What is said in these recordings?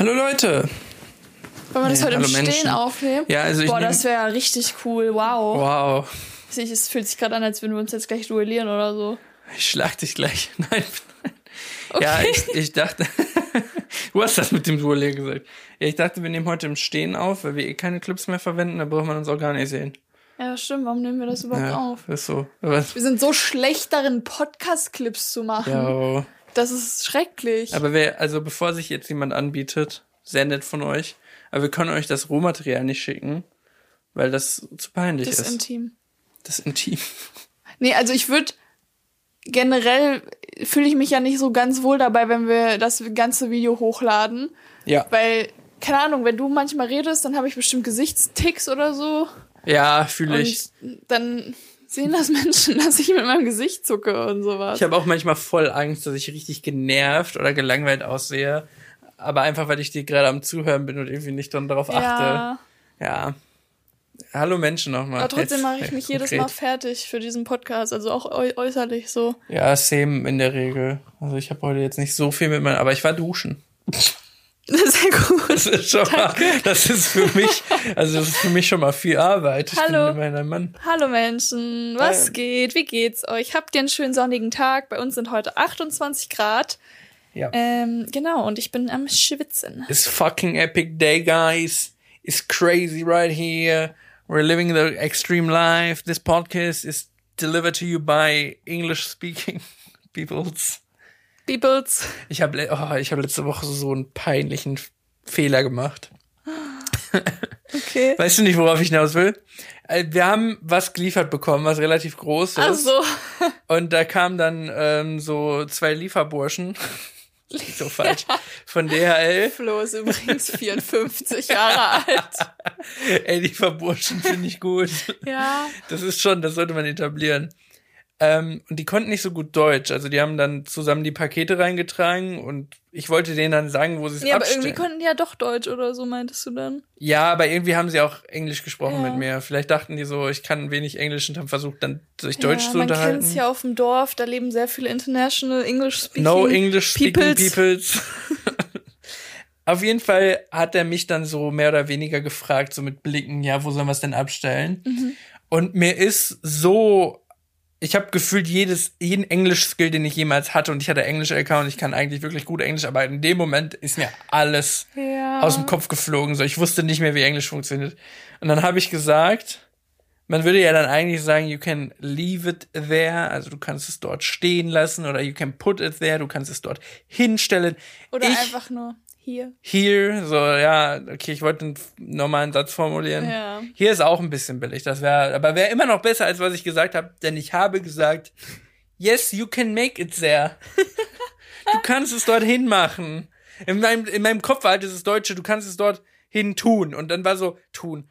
Hallo Leute! Wollen wir das heute im Stehen Menschen aufnehmen? Ja, also das wäre richtig cool. Wow. Wow. Es fühlt sich gerade an, als würden wir uns jetzt gleich duellieren oder so. Ich schlag dich gleich. Nein. Okay. Ja, ich dachte... Du hast das mit dem Duellieren gesagt. Ja, ich dachte, wir nehmen heute im Stehen auf, weil wir eh keine Clips mehr verwenden, da braucht man uns auch gar nicht sehen. Ja, stimmt. Warum nehmen wir das überhaupt auf? Ist so. Was? Wir sind so schlecht darin, Podcast-Clips zu machen. Ja. Das ist schrecklich. Aber bevor sich jetzt jemand anbietet, sehr nett von euch, aber wir können euch das Rohmaterial nicht schicken, weil das zu peinlich ist. Das ist intim. Das ist intim. Nee, also generell fühle ich mich ja nicht so ganz wohl dabei, wenn wir das ganze Video hochladen. Ja. Weil, keine Ahnung, wenn du manchmal redest, dann habe ich bestimmt Gesichtsticks oder so. Ja, fühle ich. Und dann sehen das Menschen, dass ich mit meinem Gesicht zucke und sowas. Ich habe auch manchmal voll Angst, dass ich richtig genervt oder gelangweilt aussehe. Aber einfach, weil ich dir gerade am Zuhören bin und irgendwie nicht dann darauf achte. Ja. Hallo Menschen nochmal. Aber trotzdem mache ich mich jedes Mal fertig für diesen Podcast. Also auch äußerlich so. Ja, same in der Regel. Also ich habe heute jetzt nicht so viel aber ich war duschen. Das ist ja gut. Das ist schon mal, das ist für mich schon mal viel Arbeit. Hallo. Ich bin immer ein Mann. Hallo Menschen, was geht? Wie geht's euch? Habt ihr einen schönen sonnigen Tag? Bei uns sind heute 28 Grad. Ja. Genau, und ich bin am Schwitzen. It's fucking epic day, guys. It's crazy right here. We're living the extreme life. This podcast is delivered to you by English-speaking peoples. Ich habe letzte Woche so einen peinlichen Fehler gemacht. Okay. Weißt du nicht, worauf ich hinaus will? Wir haben was geliefert bekommen, was relativ groß ist. Ach so. Und da kamen dann so 2 Lieferburschen. So falsch. Von DHL. Flo ist übrigens 54 Jahre alt. Ey, Lieferburschen finde ich gut. Ja. Das sollte man etablieren. Und die konnten nicht so gut Deutsch. Also die haben dann zusammen die Pakete reingetragen und ich wollte denen dann sagen, wo sie es abstellen. Aber irgendwie konnten die ja doch Deutsch oder so, meintest du dann? Ja, aber irgendwie haben sie auch Englisch gesprochen mit mir. Vielleicht dachten die so, ich kann wenig Englisch und haben versucht, dann sich Deutsch zu unterhalten. Man kennt es ja auf dem Dorf, da leben sehr viele international English-speaking No English-speaking peoples. Auf jeden Fall hat er mich dann so mehr oder weniger gefragt, so mit Blicken, ja, wo sollen wir es denn abstellen? Mhm. Und mir ist so... Ich habe gefühlt jeden Englisch-Skill, den ich jemals hatte, und ich hatte Englisch-LK und ich kann eigentlich wirklich gut Englisch, aber in dem Moment ist mir alles aus dem Kopf geflogen. So, ich wusste nicht mehr, wie Englisch funktioniert. Und dann habe ich gesagt, man würde ja dann eigentlich sagen, you can leave it there, also du kannst es dort stehen lassen, oder you can put it there, du kannst es dort hinstellen. Oder einfach nur Here, so, ja, okay, ich wollte einen normalen Satz formulieren. Ja. Hier ist auch ein bisschen billig, aber wäre immer noch besser, als was ich gesagt habe, denn ich habe gesagt, yes, you can make it there. Du kannst es dort hinmachen. In meinem Kopf war halt dieses Deutsche, du kannst es dort hin tun. Und dann war so, tun,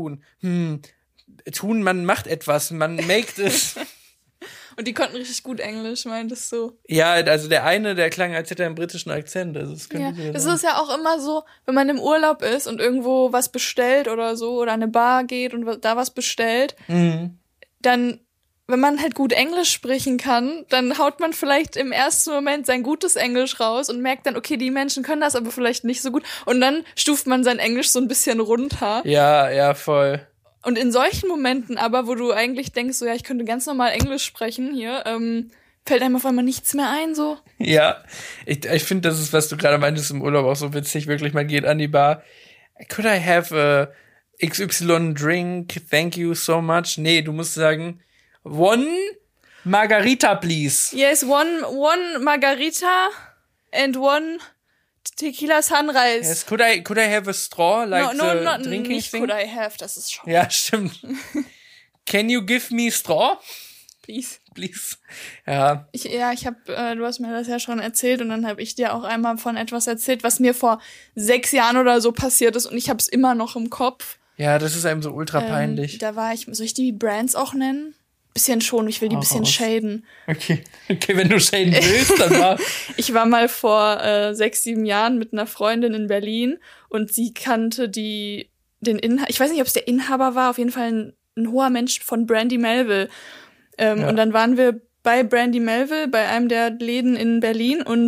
man macht etwas, man makes es. Und die konnten richtig gut Englisch, meintest du? Ja, also der klang, als hätte er einen britischen Akzent. Also das ist ja auch immer so, wenn man im Urlaub ist und irgendwo was bestellt oder so, oder an eine Bar geht und da was bestellt, dann, wenn man halt gut Englisch sprechen kann, dann haut man vielleicht im ersten Moment sein gutes Englisch raus und merkt dann, okay, die Menschen können das aber vielleicht nicht so gut. Und dann stuft man sein Englisch so ein bisschen runter. Ja, voll. Und in solchen Momenten aber, wo du eigentlich denkst, so, ja, ich könnte ganz normal Englisch sprechen hier, fällt einem auf einmal nichts mehr ein, so. Ja, ich finde, das ist, was du gerade meintest im Urlaub, auch so witzig. Wirklich, man geht an die Bar. Could I have a XY drink? Thank you so much. Nee, du musst sagen, 1 Margarita, please. Yes, one Margarita and 1 Tequila Sunrise. Yes, could I have a straw, like no, the drinking nicht thing? Could I have, das ist schon. Ja, stimmt. Can you give me straw? Please. Ja. Du hast mir das ja schon erzählt und dann habe ich dir auch einmal von etwas erzählt, was mir vor 6 Jahren oder so passiert ist und ich habe es immer noch im Kopf. Ja, das ist einem so ultra peinlich. Soll ich die Brands auch nennen? Bisschen schon, ich will die ein bisschen shaden. Okay, wenn du shaden willst, dann mach. Ich war mal vor 6, 7 Jahren mit einer Freundin in Berlin und sie kannte den Inhaber, ich weiß nicht, ob es der Inhaber war, auf jeden Fall ein hoher Mensch von Brandy Melville. Und dann waren wir bei Brandy Melville, bei einem der Läden in Berlin und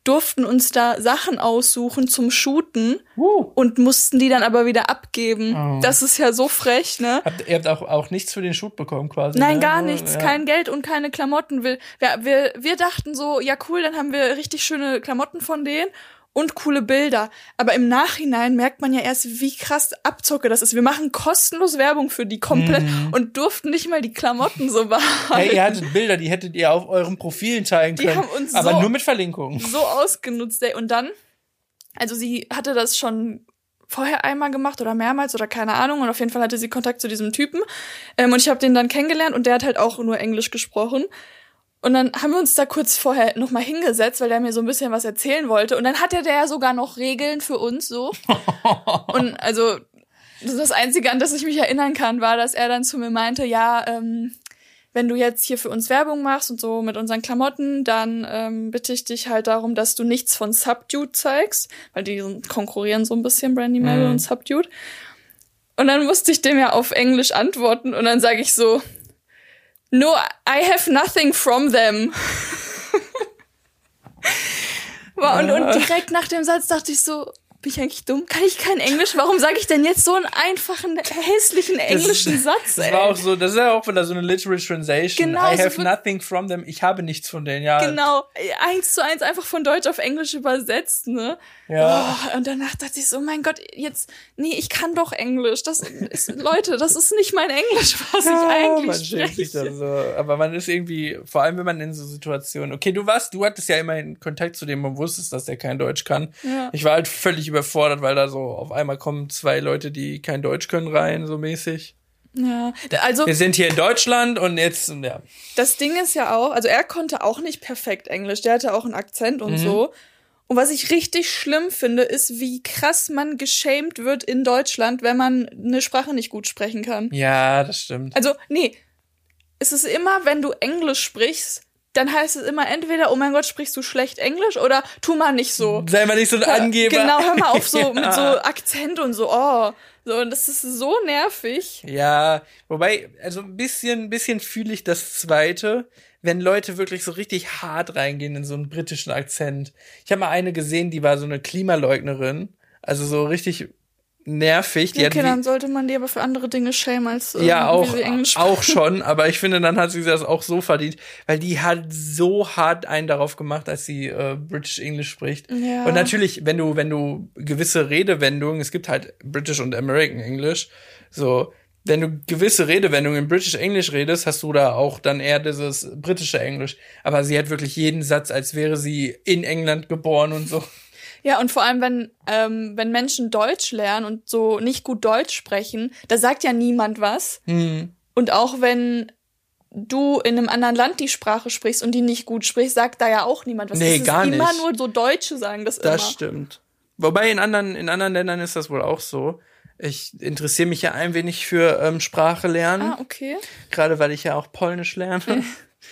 durften uns da Sachen aussuchen zum Shooten und mussten die dann aber wieder abgeben. Oh. Das ist ja so frech, ne? Ihr habt auch nichts für den Shoot bekommen quasi? Nein, ne? gar nichts. Ja. Kein Geld und keine Klamotten. Wir dachten so, ja cool, dann haben wir richtig schöne Klamotten von denen. Und coole Bilder. Aber im Nachhinein merkt man ja erst, wie krass Abzocke das ist. Wir machen kostenlos Werbung für die komplett und durften nicht mal die Klamotten so behalten. Hey, ihr hattet Bilder, die hättet ihr auf euren Profilen teilen können. Die haben uns aber nur mit Verlinkungen. So ausgenutzt, ey. Und dann, also sie hatte das schon vorher einmal gemacht oder mehrmals oder keine Ahnung. Und auf jeden Fall hatte sie Kontakt zu diesem Typen. Und ich habe den dann kennengelernt und der hat halt auch nur Englisch gesprochen. Und dann haben wir uns da kurz vorher noch mal hingesetzt, weil der mir so ein bisschen was erzählen wollte. Und dann hatte der ja sogar noch Regeln für uns so. Und also das Einzige, an das ich mich erinnern kann, war, dass er dann zu mir meinte, ja, wenn du jetzt hier für uns Werbung machst und so mit unseren Klamotten, dann bitte ich dich halt darum, dass du nichts von Subdued zeigst, weil die konkurrieren so ein bisschen, Brandy Melville und Subdued. Und dann musste ich dem ja auf Englisch antworten und dann sage ich so, no, I have nothing from them. Und direkt nach dem Satz dachte ich so, bin ich eigentlich dumm? Kann ich kein Englisch? Warum sage ich denn jetzt so einen einfachen, hässlichen englischen Satz, ey? Das ist ja auch wieder so eine Literal Translation. Genau, I have nothing from them. Ich habe nichts von denen, ja. Genau. 1:1 einfach von Deutsch auf Englisch übersetzt, ne? Ja. Oh, und danach dachte ich so, mein Gott, ich kann doch Englisch. Leute, das ist nicht mein Englisch, was ich eigentlich spreche. Man sich da so. Aber man ist irgendwie, vor allem wenn man in so Situationen, okay, du hattest ja immerhin Kontakt zu dem und wusstest, dass der kein Deutsch kann. Ja. Ich war halt völlig überfordert, weil da so auf einmal kommen 2 Leute, die kein Deutsch können, rein, so mäßig. Ja, also wir sind hier in Deutschland und jetzt, ja. Das Ding ist ja auch, also er konnte auch nicht perfekt Englisch, der hatte auch einen Akzent und so. Und was ich richtig schlimm finde, ist, wie krass man geschämt wird in Deutschland, wenn man eine Sprache nicht gut sprechen kann. Ja, das stimmt. Also, es ist immer, wenn du Englisch sprichst, dann heißt es immer entweder, oh mein Gott, sprichst du schlecht Englisch oder tu mal nicht so. Sei mal nicht so ein Angeber. Genau, hör mal auf so mit so Akzent und so, so, und das ist so nervig. Ja, wobei, also ein bisschen fühle ich das Zweite, wenn Leute wirklich so richtig hart reingehen in so einen britischen Akzent. Ich habe mal eine gesehen, die war so eine Klimaleugnerin, also so richtig nervig. Okay, dann sollte man die aber für andere Dinge schämen, als ja, wie sie Englisch sprechen. Auch schon, aber ich finde, dann hat sie das auch so verdient, weil die hat so hart einen darauf gemacht, als sie British English spricht. Ja. Und natürlich, wenn du gewisse Redewendungen, es gibt halt British und American English, so, wenn du gewisse Redewendungen in British English redest, hast du da auch dann eher dieses britische Englisch. Aber sie hat wirklich jeden Satz, als wäre sie in England geboren und so. Ja, und vor allem, wenn Menschen Deutsch lernen und so nicht gut Deutsch sprechen, da sagt ja niemand was. Und auch wenn du in einem anderen Land die Sprache sprichst und die nicht gut sprichst, sagt da ja auch niemand was. Nee, gar nicht. Immer nur so Deutsche sagen das immer. Das stimmt. Wobei in anderen Ländern ist das wohl auch so. Ich interessiere mich ja ein wenig für Sprache lernen. Ah, okay. Gerade weil ich ja auch Polnisch lerne.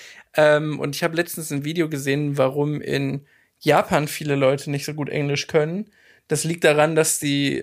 Und ich habe letztens ein Video gesehen, warum in Japan viele Leute nicht so gut Englisch können. Das liegt daran, dass sie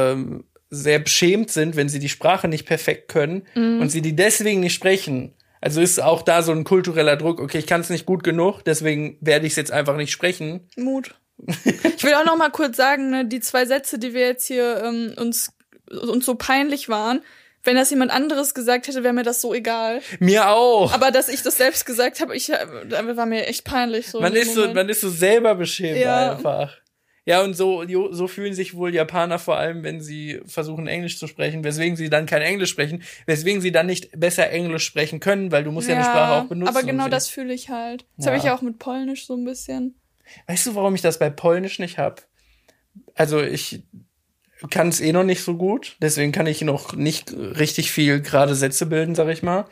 sehr beschämt sind, wenn sie die Sprache nicht perfekt können und sie die deswegen nicht sprechen. Also ist auch da so ein kultureller Druck, okay, ich kann es nicht gut genug, deswegen werde ich es jetzt einfach nicht sprechen. Mut. Ich will auch noch mal kurz sagen, ne, die 2 Sätze, die wir jetzt hier uns so peinlich waren, wenn das jemand anderes gesagt hätte, wäre mir das so egal. Mir auch. Aber dass ich das selbst gesagt habe, war mir echt peinlich. So man ist so selber beschämt einfach. Ja, und so fühlen sich wohl Japaner vor allem, wenn sie versuchen, Englisch zu sprechen, weswegen sie dann kein Englisch sprechen, weswegen sie dann nicht besser Englisch sprechen können, weil du musst ja eine Sprache auch benutzen. Aber genau das fühle ich halt. Das habe ich ja auch mit Polnisch so ein bisschen. Weißt du, warum ich das bei Polnisch nicht hab? Also ich kann es noch nicht so gut, deswegen kann ich noch nicht richtig viel gerade Sätze bilden, sag ich mal.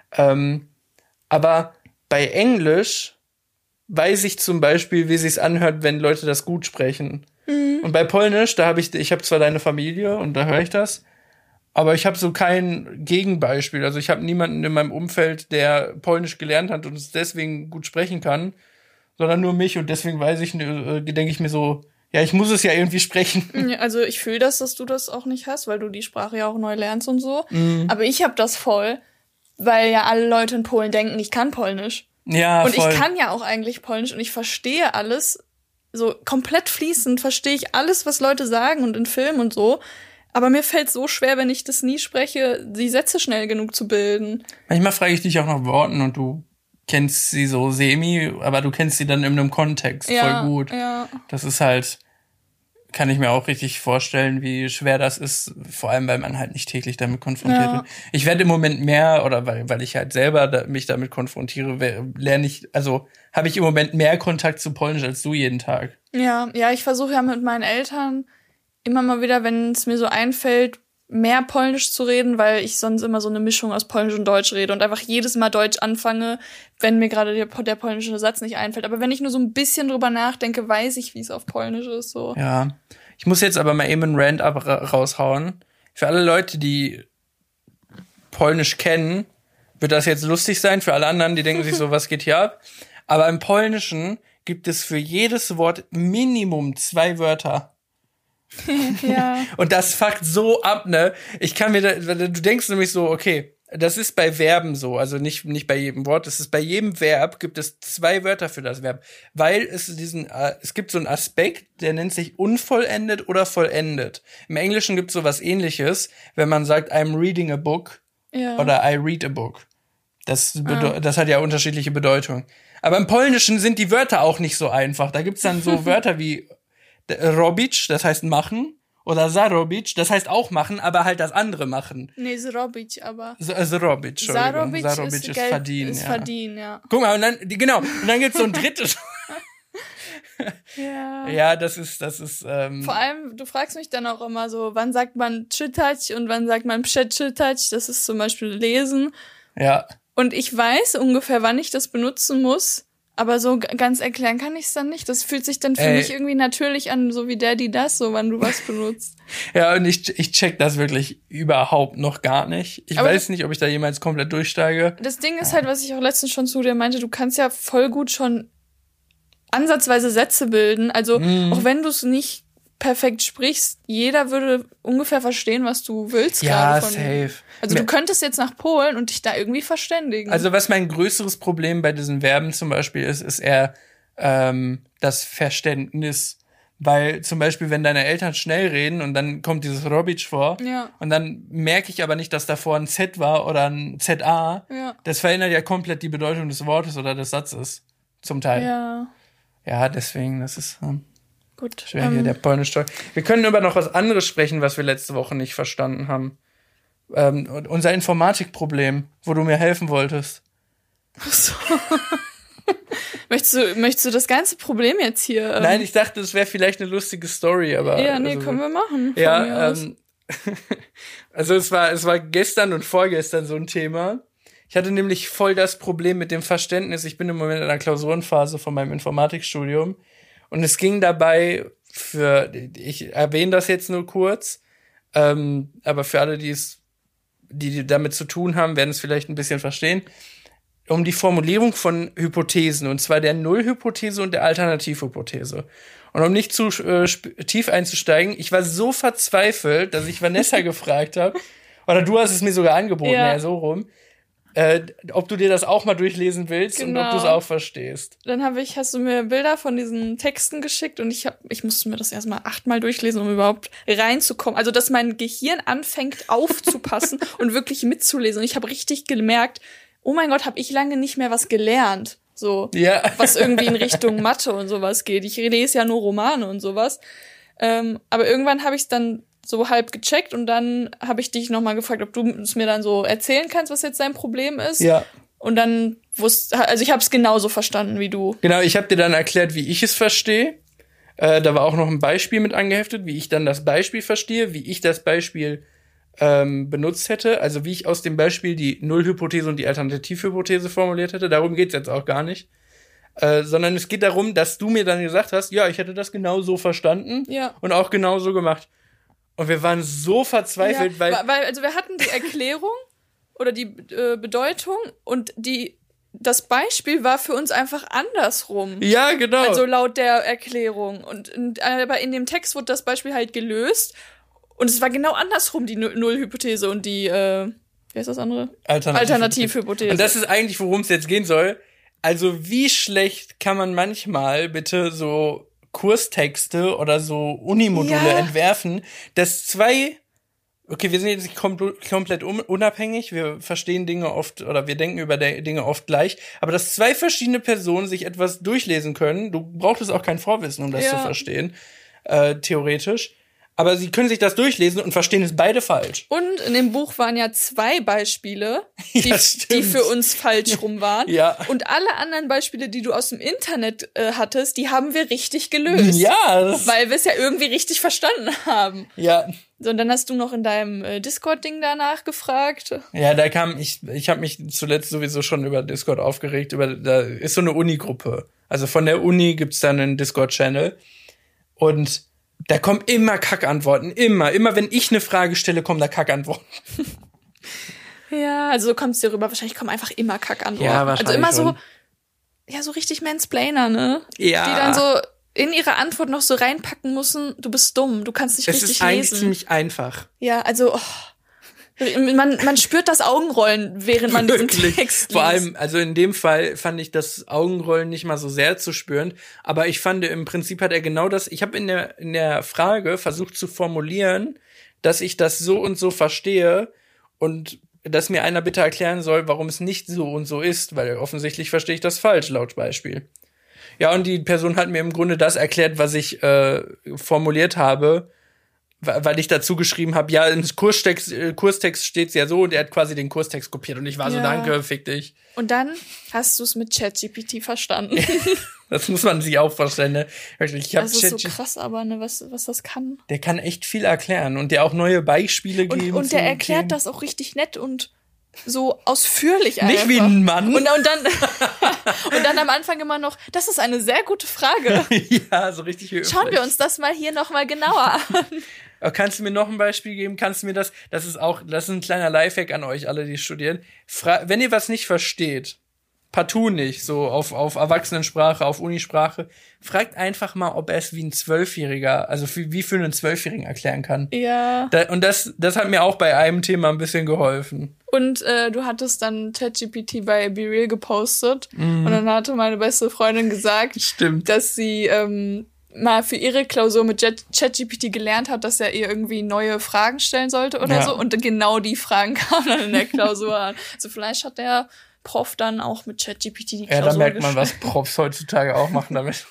Aber bei Englisch weiß ich zum Beispiel, wie sich's anhört, wenn Leute das gut sprechen. Und bei Polnisch, ich habe zwar deine Familie und da höre ich das, aber ich habe so kein Gegenbeispiel. Also ich habe niemanden in meinem Umfeld, der Polnisch gelernt hat und es deswegen gut sprechen kann, sondern nur mich und deswegen denke ich mir so, ja, ich muss es ja irgendwie sprechen. Ja, also ich fühle das, dass du das auch nicht hast, weil du die Sprache ja auch neu lernst und so. Aber ich habe das voll, weil ja alle Leute in Polen denken, ich kann Polnisch. Ja, und voll. Ich kann ja auch eigentlich Polnisch und ich verstehe alles, so komplett fließend verstehe ich alles, was Leute sagen und in Filmen und so. Aber mir fällt so schwer, wenn ich das nie spreche, die Sätze schnell genug zu bilden. Manchmal frage ich dich auch nach Worten und du kennst sie so semi, aber du kennst sie dann in einem Kontext voll gut. Ja. Das ist halt, kann ich mir auch richtig vorstellen, wie schwer das ist, vor allem, weil man halt nicht täglich damit konfrontiert wird. Ich werde im Moment mehr, oder weil ich halt selber mich damit konfrontiere, habe ich im Moment mehr Kontakt zu Polnisch als du jeden Tag. Ja, ich versuche ja mit meinen Eltern immer mal wieder, wenn es mir so einfällt, mehr Polnisch zu reden, weil ich sonst immer so eine Mischung aus Polnisch und Deutsch rede und einfach jedes Mal Deutsch anfange, wenn mir gerade der polnische Satz nicht einfällt. Aber wenn ich nur so ein bisschen drüber nachdenke, weiß ich, wie es auf Polnisch ist. So. Ja, ich muss jetzt aber mal eben einen Rant raushauen. Für alle Leute, die Polnisch kennen, wird das jetzt lustig sein. Für alle anderen, die denken sich so, was geht hier ab? Aber im Polnischen gibt es für jedes Wort Minimum 2 Wörter. Ja. Und das fuckt so ab, ne? Du denkst nämlich so, okay, das ist bei Verben so, also nicht bei jedem Wort, es ist bei jedem Verb gibt es 2 Wörter für das Verb, weil es gibt so einen Aspekt, der nennt sich unvollendet oder vollendet. Im Englischen gibt es sowas Ähnliches, wenn man sagt, I'm reading a book oder I read a book. Das hat ja unterschiedliche Bedeutungen. Aber im Polnischen sind die Wörter auch nicht so einfach. Da gibt's dann so Wörter wie robić, das heißt machen, oder zarobić, das heißt auch machen, aber halt das andere machen. Nee, zrobić, aber. Zrobić, Entschuldigung. Zarobić ist verdienen. Ist verdienen, ja. Guck mal, und dann gibt's so ein drittes. Ja. Ja, das ist. Vor allem, du fragst mich dann auch immer so, wann sagt man czytać und wann sagt man przeczytać, das ist zum Beispiel lesen. Ja. Und ich weiß ungefähr, wann ich das benutzen muss. Aber so ganz erklären kann ich es dann nicht. Das fühlt sich dann für mich irgendwie natürlich an, so wie Daddy das, so wann du was benutzt. Ja, und ich check das wirklich überhaupt noch gar nicht. Ich weiß nicht, ob ich da jemals komplett durchsteige. Das Ding ist halt, was ich auch letztens schon zu dir meinte, du kannst ja voll gut schon ansatzweise Sätze bilden. Also auch wenn du es nicht perfekt sprichst, jeder würde ungefähr verstehen, was du willst. Ja, gerade safe. Also du könntest jetzt nach Polen und dich da irgendwie verständigen. Also was mein größeres Problem bei diesen Verben zum Beispiel ist eher das Verständnis. Weil zum Beispiel, wenn deine Eltern schnell reden und dann kommt dieses robić vor und dann merke ich aber nicht, dass davor ein Z war oder ein ZA, das verändert ja komplett die Bedeutung des Wortes oder des Satzes. Zum Teil. Ja, deswegen, das ist gut. Schwer hier, der Polnisch-Talk. Wir können über noch was anderes sprechen, was wir letzte Woche nicht verstanden haben. Unser Informatikproblem, wo du mir helfen wolltest. Ach so. Möchtest du das ganze Problem jetzt hier? Nein, ich dachte, das wäre vielleicht eine lustige Story, aber. Ja, nee, können wir machen. Ja, also es war gestern und vorgestern so ein Thema. Ich hatte nämlich voll das Problem mit dem Verständnis. Ich bin im Moment in einer Klausurenphase von meinem Informatikstudium. Und es ging dabei ich erwähne das jetzt nur kurz, aber für alle, die damit zu tun haben, werden es vielleicht ein bisschen verstehen, um die Formulierung von Hypothesen, und zwar der Nullhypothese und der Alternativhypothese. Und um nicht zu tief einzusteigen, ich war so verzweifelt, dass ich Vanessa gefragt habe, oder du hast es mir sogar angeboten, so rum, ob du dir das auch mal durchlesen willst und ob du es auch verstehst. Dann hast du mir Bilder von diesen Texten geschickt und ich musste mir das erstmal 8-mal durchlesen, um überhaupt reinzukommen. Also, dass mein Gehirn anfängt aufzupassen und wirklich mitzulesen. Und ich habe richtig gemerkt, oh mein Gott, habe ich lange nicht mehr was gelernt. So, was irgendwie in Richtung Mathe und sowas geht. Ich lese ja nur Romane und sowas. Aber irgendwann habe ich es dann so halb gecheckt und dann habe ich dich nochmal gefragt, ob du es mir dann so erzählen kannst, was jetzt dein Problem ist. Ja. Und dann ich habe es genauso verstanden wie du. Genau, ich habe dir dann erklärt, wie ich es verstehe. Da war auch noch ein Beispiel mit angeheftet, wie ich dann das Beispiel verstehe, wie ich das Beispiel benutzt hätte, also wie ich aus dem Beispiel die Nullhypothese und die Alternativhypothese formuliert hätte. Darum geht's jetzt auch gar nicht. Sondern es geht darum, dass du mir dann gesagt hast, ja, ich hätte das genau so verstanden und auch genau so gemacht. Und wir waren so verzweifelt, weil also wir hatten die Erklärung oder die Bedeutung und das Beispiel war für uns einfach andersrum. Ja, genau. Also laut der Erklärung. Aber in dem Text wurde das Beispiel halt gelöst und es war genau andersrum, die Nullhypothese und die, wie heißt das andere? Alternativhypothese. Und das ist eigentlich, worum es jetzt gehen soll. Also wie schlecht kann man manchmal bitte so Kurstexte oder so Unimodule entwerfen, dass okay, wir sind jetzt nicht komplett unabhängig, wir verstehen Dinge oft oder wir denken über Dinge oft gleich, aber dass zwei verschiedene Personen sich etwas durchlesen können, du brauchst auch kein Vorwissen, um das zu verstehen, theoretisch. Aber sie können sich das durchlesen und verstehen es beide falsch. Und in dem Buch waren ja 2 Beispiele, die für uns falsch rum waren. Ja. Und alle anderen Beispiele, die du aus dem Internet hattest, die haben wir richtig gelöst. Ja. Weil wir es ja irgendwie richtig verstanden haben. Ja. So, und dann hast du noch in deinem Discord-Ding danach gefragt. Ja, ich habe mich zuletzt sowieso schon über Discord aufgeregt. Da ist so eine Uni-Gruppe. Also von der Uni gibt's dann einen Discord-Channel. Und da kommen immer Kackantworten. Immer wenn ich eine Frage stelle, kommen da Kackantworten. Ja, also so kommt es dir rüber. Wahrscheinlich kommen einfach immer Kackantworten. Ja, wahrscheinlich also immer schon. so richtig Mansplainer, ne? Ja. Die dann so in ihre Antwort noch so reinpacken müssen, du bist dumm, du kannst nicht richtig lesen. Es ist eigentlich ziemlich einfach. Ja, also man spürt das Augenrollen, während man diesen Text liest. Vor allem, also in dem Fall fand ich das Augenrollen nicht mal so sehr zu spüren, aber ich fand, im Prinzip hat er genau das, ich habe in der Frage versucht zu formulieren, dass ich das so und so verstehe und dass mir einer bitte erklären soll, warum es nicht so und so ist, weil offensichtlich verstehe ich das falsch, laut Beispiel. Ja, und die Person hat mir im Grunde das erklärt, was ich formuliert habe, weil ich dazu geschrieben habe, ja, im Kurstext steht's ja so und er hat quasi den Kurstext kopiert und ich war so, danke, fick dich. Und dann hast du es mit ChatGPT verstanden. Das muss man sich auch vorstellen, ne? Ich hab das ist so krass, aber ne, was das kann. Der kann echt viel erklären und der auch neue Beispiele geben. Und der erklärt das auch richtig nett und so ausführlich Nicht einfach. wie ein Mann. Und dann am Anfang immer noch, das ist eine sehr gute Frage. Ja, so richtig höflich. Schauen wir uns das mal hier nochmal genauer an. Kannst du mir noch ein Beispiel geben? Kannst du mir das ist ein kleiner Lifehack an euch alle, die studieren. Wenn ihr was nicht versteht, partout nicht, so auf Erwachsenensprache, auf Unisprache, fragt einfach mal, ob er es wie ein 12-Jähriger, also wie für einen 12-Jährigen erklären kann. Ja. Und das hat mir auch bei einem Thema ein bisschen geholfen. Und du hattest dann ChatGPT bei BeReal gepostet und dann hatte meine beste Freundin gesagt, dass sie mal für ihre Klausur mit ChatGPT gelernt hat, dass er ihr irgendwie neue Fragen stellen sollte oder so. Und genau die Fragen kamen dann in der Klausur an. Also vielleicht hat der Prof dann auch mit ChatGPT die Klausur da merkt man, was Profs heutzutage auch machen damit.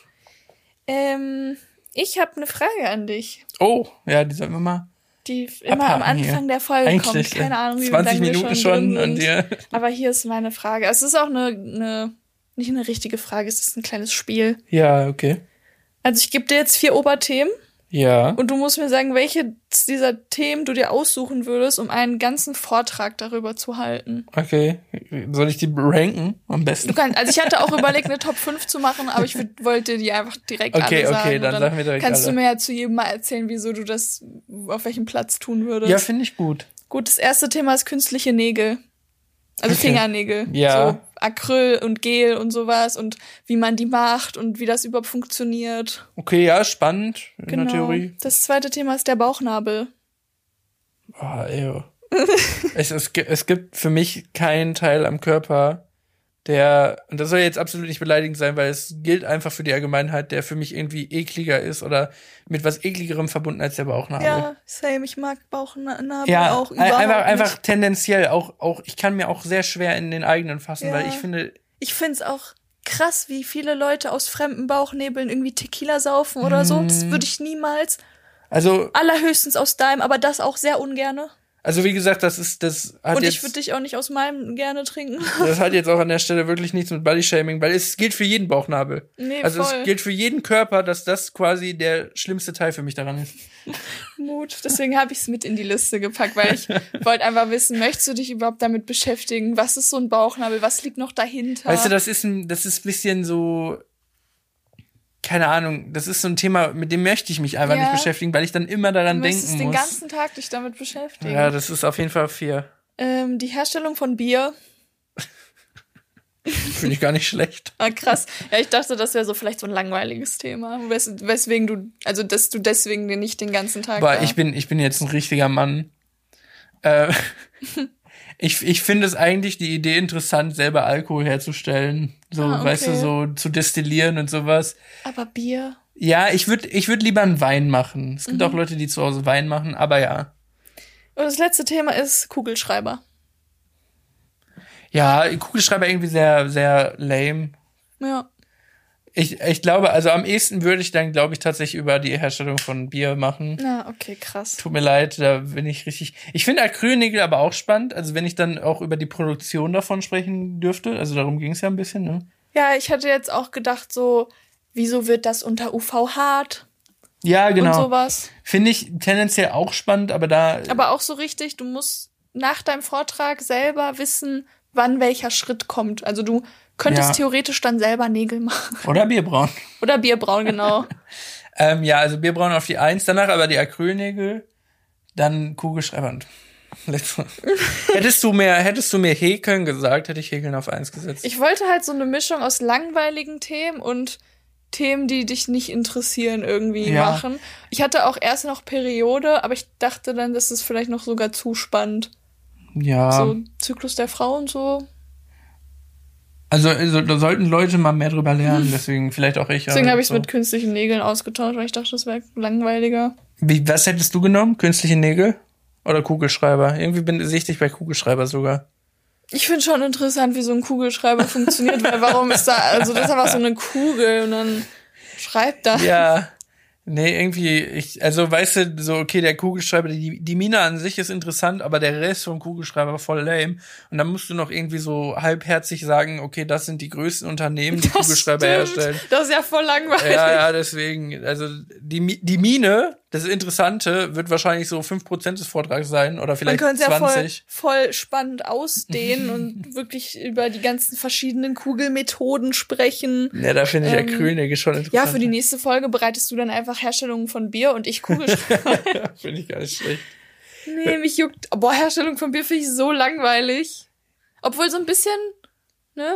Ich habe eine Frage an dich. Oh, ja, die sollen wir mal die immer am Anfang hier der Folge eigentlich kommt. Keine Ahnung, wie 20 Minuten schon und dir. Aber hier ist meine Frage. Es ist auch nicht eine richtige Frage, es ist ein kleines Spiel. Ja, okay. Also ich gebe dir jetzt 4 Oberthemen. Ja. Und du musst mir sagen, welche dieser Themen du dir aussuchen würdest, um einen ganzen Vortrag darüber zu halten. Okay. Soll ich die ranken am besten? Du kannst, also ich hatte auch überlegt, eine Top 5 zu machen, aber ich wollte die einfach direkt alle sagen. Okay, dann sagen wir direkt kannst alle. Du mir ja zu jedem mal erzählen, wieso du das auf welchem Platz tun würdest. Ja, finde ich gut. Gut, das erste Thema ist künstliche Nägel. Also Fingernägel. Ja. So Acryl und Gel und sowas und wie man die macht und wie das überhaupt funktioniert. Okay, ja, spannend in der Theorie. Das zweite Thema ist der Bauchnabel. Oh, ew. Es gibt für mich keinen Teil am Körper, und das soll jetzt absolut nicht beleidigend sein, weil es gilt einfach für die Allgemeinheit, der für mich irgendwie ekliger ist oder mit was ekligerem verbunden als der Bauchnabel. Ja, same, ich mag Bauchnabel auch überhaupt einfach nicht. Tendenziell auch, ich kann mir auch sehr schwer in den eigenen fassen, weil ich finde... Ich find's auch krass, wie viele Leute aus fremden Bauchnebeln irgendwie Tequila saufen oder so. Das würde ich niemals. Also... Allerhöchstens aus deinem, aber das auch sehr ungerne. Also wie gesagt, das hat und ich würde dich auch nicht aus meinem gerne trinken. Das hat jetzt auch an der Stelle wirklich nichts mit Bodyshaming, weil es gilt für jeden Bauchnabel. Nee, also voll. Es gilt für jeden Körper, dass das quasi der schlimmste Teil für mich daran ist. Mut. Deswegen habe ich es mit in die Liste gepackt, weil ich wollte einfach wissen, möchtest du dich überhaupt damit beschäftigen? Was ist so ein Bauchnabel? Was liegt noch dahinter? Weißt du, das ist ein bisschen so... Keine Ahnung, das ist so ein Thema, mit dem möchte ich mich einfach nicht beschäftigen, weil ich dann immer daran denken muss. Du den ganzen Tag dich damit beschäftigen. Ja, das ist auf jeden Fall 4. Die Herstellung von Bier. Finde ich gar nicht schlecht. Ah, krass. Ja, ich dachte, das wäre so vielleicht so ein langweiliges Thema. Weswegen dass du deswegen dir nicht den ganzen Tag... Boah, ich bin jetzt ein richtiger Mann. Ich finde es eigentlich die Idee interessant, selber Alkohol herzustellen. So, okay. Weißt du, so zu destillieren und sowas. Aber Bier? Ja, ich würd lieber einen Wein machen. Es gibt auch Leute, die zu Hause Wein machen, aber ja. Und das letzte Thema ist Kugelschreiber. Ja, Kugelschreiber irgendwie sehr, sehr lame. Ja. Ich glaube, also am ehesten würde ich dann, glaube ich, tatsächlich über die Herstellung von Bier machen. Ja, okay, krass. Tut mir leid, da bin ich richtig. Ich finde Acrylnägel aber auch spannend. Also wenn ich dann auch über die Produktion davon sprechen dürfte. Also darum ging es ja ein bisschen, ne? Ja, ich hatte jetzt auch gedacht so, wieso wird das unter UV hart? Ja, genau. Und sowas. Finde ich tendenziell auch spannend, aber da. Aber auch so richtig, du musst nach deinem Vortrag selber wissen, wann welcher Schritt kommt. Also du könntest theoretisch dann selber Nägel machen. Oder Bierbrauen. Oder Bierbrauen, genau. Ja, also Bierbrauen auf die 1, danach aber die Acrylnägel, dann Kugelschreiber und Hättest du mir Häkeln gesagt, hätte ich Häkeln auf 1 gesetzt. Ich wollte halt so eine Mischung aus langweiligen Themen und Themen, die dich nicht interessieren, irgendwie machen. Ich hatte auch erst noch Periode, aber ich dachte dann, das ist vielleicht noch sogar zu spannend. Ja. So Zyklus der Frau und so. Also da sollten Leute mal mehr drüber lernen, deswegen vielleicht auch ich. Deswegen habe ich es mit künstlichen Nägeln ausgetauscht, weil ich dachte, das wäre langweiliger. Was hättest du genommen? Künstliche Nägel oder Kugelschreiber? Irgendwie sehe ich dich bei Kugelschreiber sogar. Ich finde schon interessant, wie so ein Kugelschreiber funktioniert, weil warum ist da, also das ist einfach so eine Kugel und dann schreibt da. Ja. Nee, irgendwie, also weißt du, so, okay, der Kugelschreiber, die Mine an sich ist interessant, aber der Rest vom Kugelschreiber voll lame. Und dann musst du noch irgendwie so halbherzig sagen, okay, das sind die größten Unternehmen, die Kugelschreiber herstellen. Das ist ja voll langweilig. Ja, deswegen, also die Mine, das Interessante, wird wahrscheinlich so 5% des Vortrags sein oder vielleicht 20. Man könnte es ja voll spannend ausdehnen und wirklich über die ganzen verschiedenen Kugelmethoden sprechen. Ja, da finde ich Acrylnägel schon interessant. Ja, für die nächste Folge bereitest du dann einfach Herstellung von Bier und ich Kugelschreiber. Ja, finde ich gar nicht schlecht. Nee, mich juckt. Boah, Herstellung von Bier finde ich so langweilig. Obwohl so ein bisschen, ne?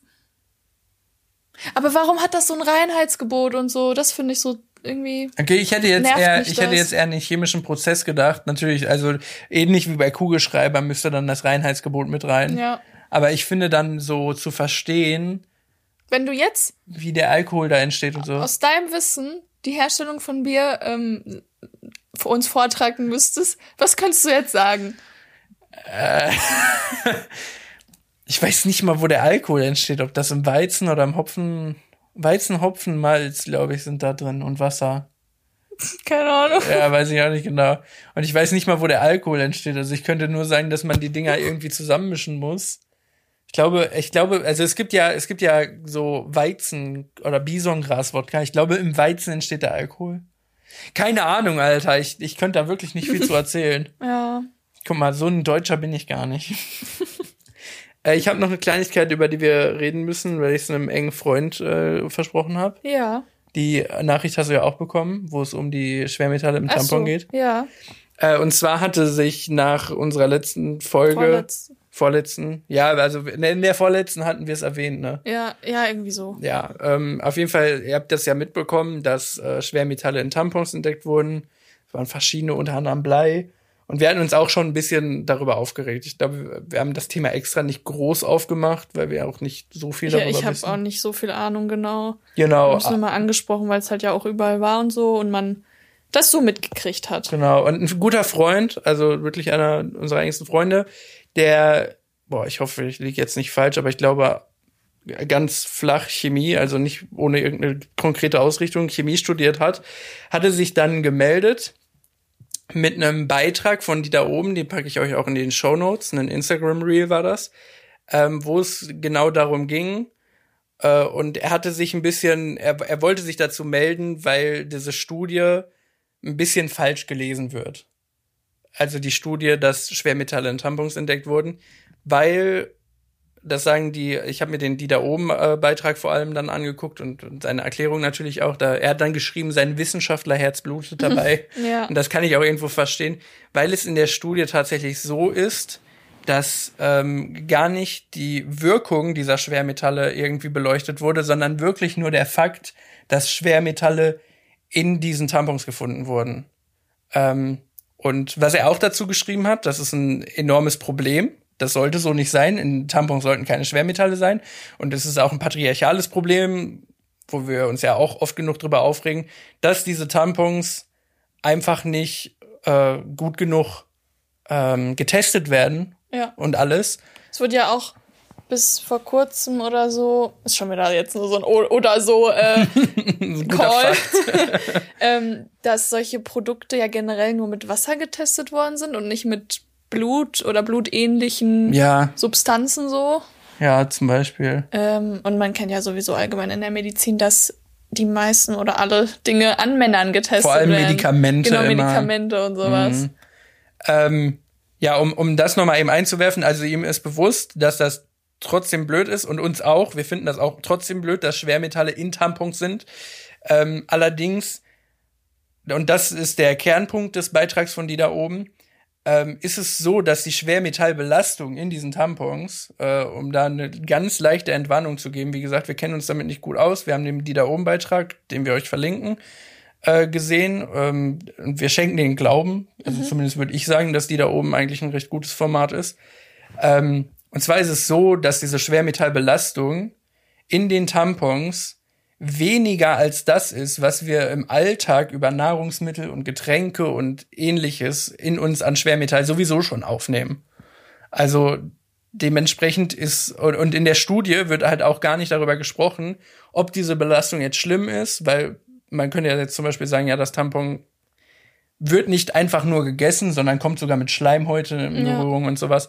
Aber warum hat das so ein Reinheitsgebot und so? Das finde ich so irgendwie. Okay, ich hätte jetzt eher an den chemischen Prozess gedacht. Natürlich, also ähnlich wie bei Kugelschreiber müsste dann das Reinheitsgebot mit rein. Ja. Aber ich finde dann so zu verstehen, wenn du jetzt wie der Alkohol da entsteht und so. Aus deinem Wissen die Herstellung von Bier für uns vortragen müsstest, was könntest du jetzt sagen? Ich weiß nicht mal, wo der Alkohol entsteht, ob das im Weizen oder im Hopfen. Weizen, Hopfen, Malz, glaube ich, sind da drin und Wasser. Keine Ahnung. Ja, weiß ich auch nicht genau. Und ich weiß nicht mal, wo der Alkohol entsteht. Also ich könnte nur sagen, dass man die Dinger irgendwie zusammenmischen muss. Ich glaube, also es gibt ja so Weizen- oder Bisongras-Wodka. Ich glaube, im Weizen entsteht der Alkohol. Keine Ahnung, Alter. Ich könnte da wirklich nicht viel zu erzählen. Ja. Guck mal, so ein Deutscher bin ich gar nicht. Ich habe noch eine Kleinigkeit, über die wir reden müssen, weil ich es einem engen Freund versprochen habe. Ja. Die Nachricht hast du ja auch bekommen, wo es um die Schwermetalle im Tampon geht. Ja. Und zwar hatte sich nach unserer letzten Folge, vorletzten, ja, also in der vorletzten hatten wir es erwähnt, ne? Ja, irgendwie so. Ja, auf jeden Fall, ihr habt das ja mitbekommen, dass Schwermetalle in Tampons entdeckt wurden. Es waren verschiedene, unter anderem Blei. Und wir hatten uns auch schon ein bisschen darüber aufgeregt. Ich glaube, wir haben das Thema extra nicht groß aufgemacht, weil wir auch nicht so viel darüber wissen. Ja, ich habe auch nicht so viel Ahnung, genau. Genau. Wir haben es nur mal angesprochen, weil es halt ja auch überall war und so und man das so mitgekriegt hat. Genau. Und ein guter Freund, also wirklich einer unserer engsten Freunde, der, ich hoffe, ich liege jetzt nicht falsch, aber ich glaube, ganz flach Chemie, also nicht ohne irgendeine konkrete Ausrichtung, Chemie studiert hat, hatte sich dann gemeldet mit einem Beitrag von die da oben, den packe ich euch auch in den Shownotes, ein Instagram-Reel war das, wo es genau darum ging. Und er hatte sich ein bisschen, er wollte sich dazu melden, weil diese Studie ein bisschen falsch gelesen wird. Also die Studie, dass Schwermetalle in Tampons entdeckt wurden, weil, das sagen ich habe mir den die da oben Beitrag vor allem dann angeguckt und seine Erklärung natürlich auch, er hat dann geschrieben, sein Wissenschaftlerherz blutet dabei. Ja. Und das kann ich auch irgendwo verstehen, weil es in der Studie tatsächlich so ist, dass gar nicht die Wirkung dieser Schwermetalle irgendwie beleuchtet wurde, sondern wirklich nur der Fakt, dass Schwermetalle in diesen Tampons gefunden wurden. Und was er auch dazu geschrieben hat, das ist ein enormes Problem. Das sollte so nicht sein. In Tampons sollten keine Schwermetalle sein. Und es ist auch ein patriarchales Problem, wo wir uns ja auch oft genug drüber aufregen, dass diese Tampons einfach nicht gut genug getestet werden und alles. Es wird ja auch bis vor kurzem oder so, ist schon wieder jetzt nur so ein oder so Call, dass solche Produkte ja generell nur mit Wasser getestet worden sind und nicht mit Blut oder blutähnlichen Substanzen so. Ja, zum Beispiel. Und man kennt ja sowieso allgemein in der Medizin, dass die meisten oder alle Dinge an Männern getestet werden. Vor allem Medikamente. Genau, Medikamente und sowas. Ja, um das nochmal eben einzuwerfen, also ihm ist bewusst, dass das trotzdem blöd ist und uns auch. Wir finden das auch trotzdem blöd, dass Schwermetalle in Tampons sind. Allerdings, und das ist der Kernpunkt des Beitrags von die da oben, ist es so, dass die Schwermetallbelastung in diesen Tampons, um da eine ganz leichte Entwarnung zu geben, wie gesagt, wir kennen uns damit nicht gut aus, wir haben den die da oben Beitrag, den wir euch verlinken, gesehen, und wir schenken den Glauben, also zumindest würde ich sagen, dass die da oben eigentlich ein recht gutes Format ist. Und zwar ist es so, dass diese Schwermetallbelastung in den Tampons weniger als das ist, was wir im Alltag über Nahrungsmittel und Getränke und Ähnliches in uns an Schwermetall sowieso schon aufnehmen. Also dementsprechend ist, und in der Studie wird halt auch gar nicht darüber gesprochen, ob diese Belastung jetzt schlimm ist, weil man könnte ja jetzt zum Beispiel sagen, ja, das Tampon wird nicht einfach nur gegessen, sondern kommt sogar mit Schleimhäute in Berührung und sowas.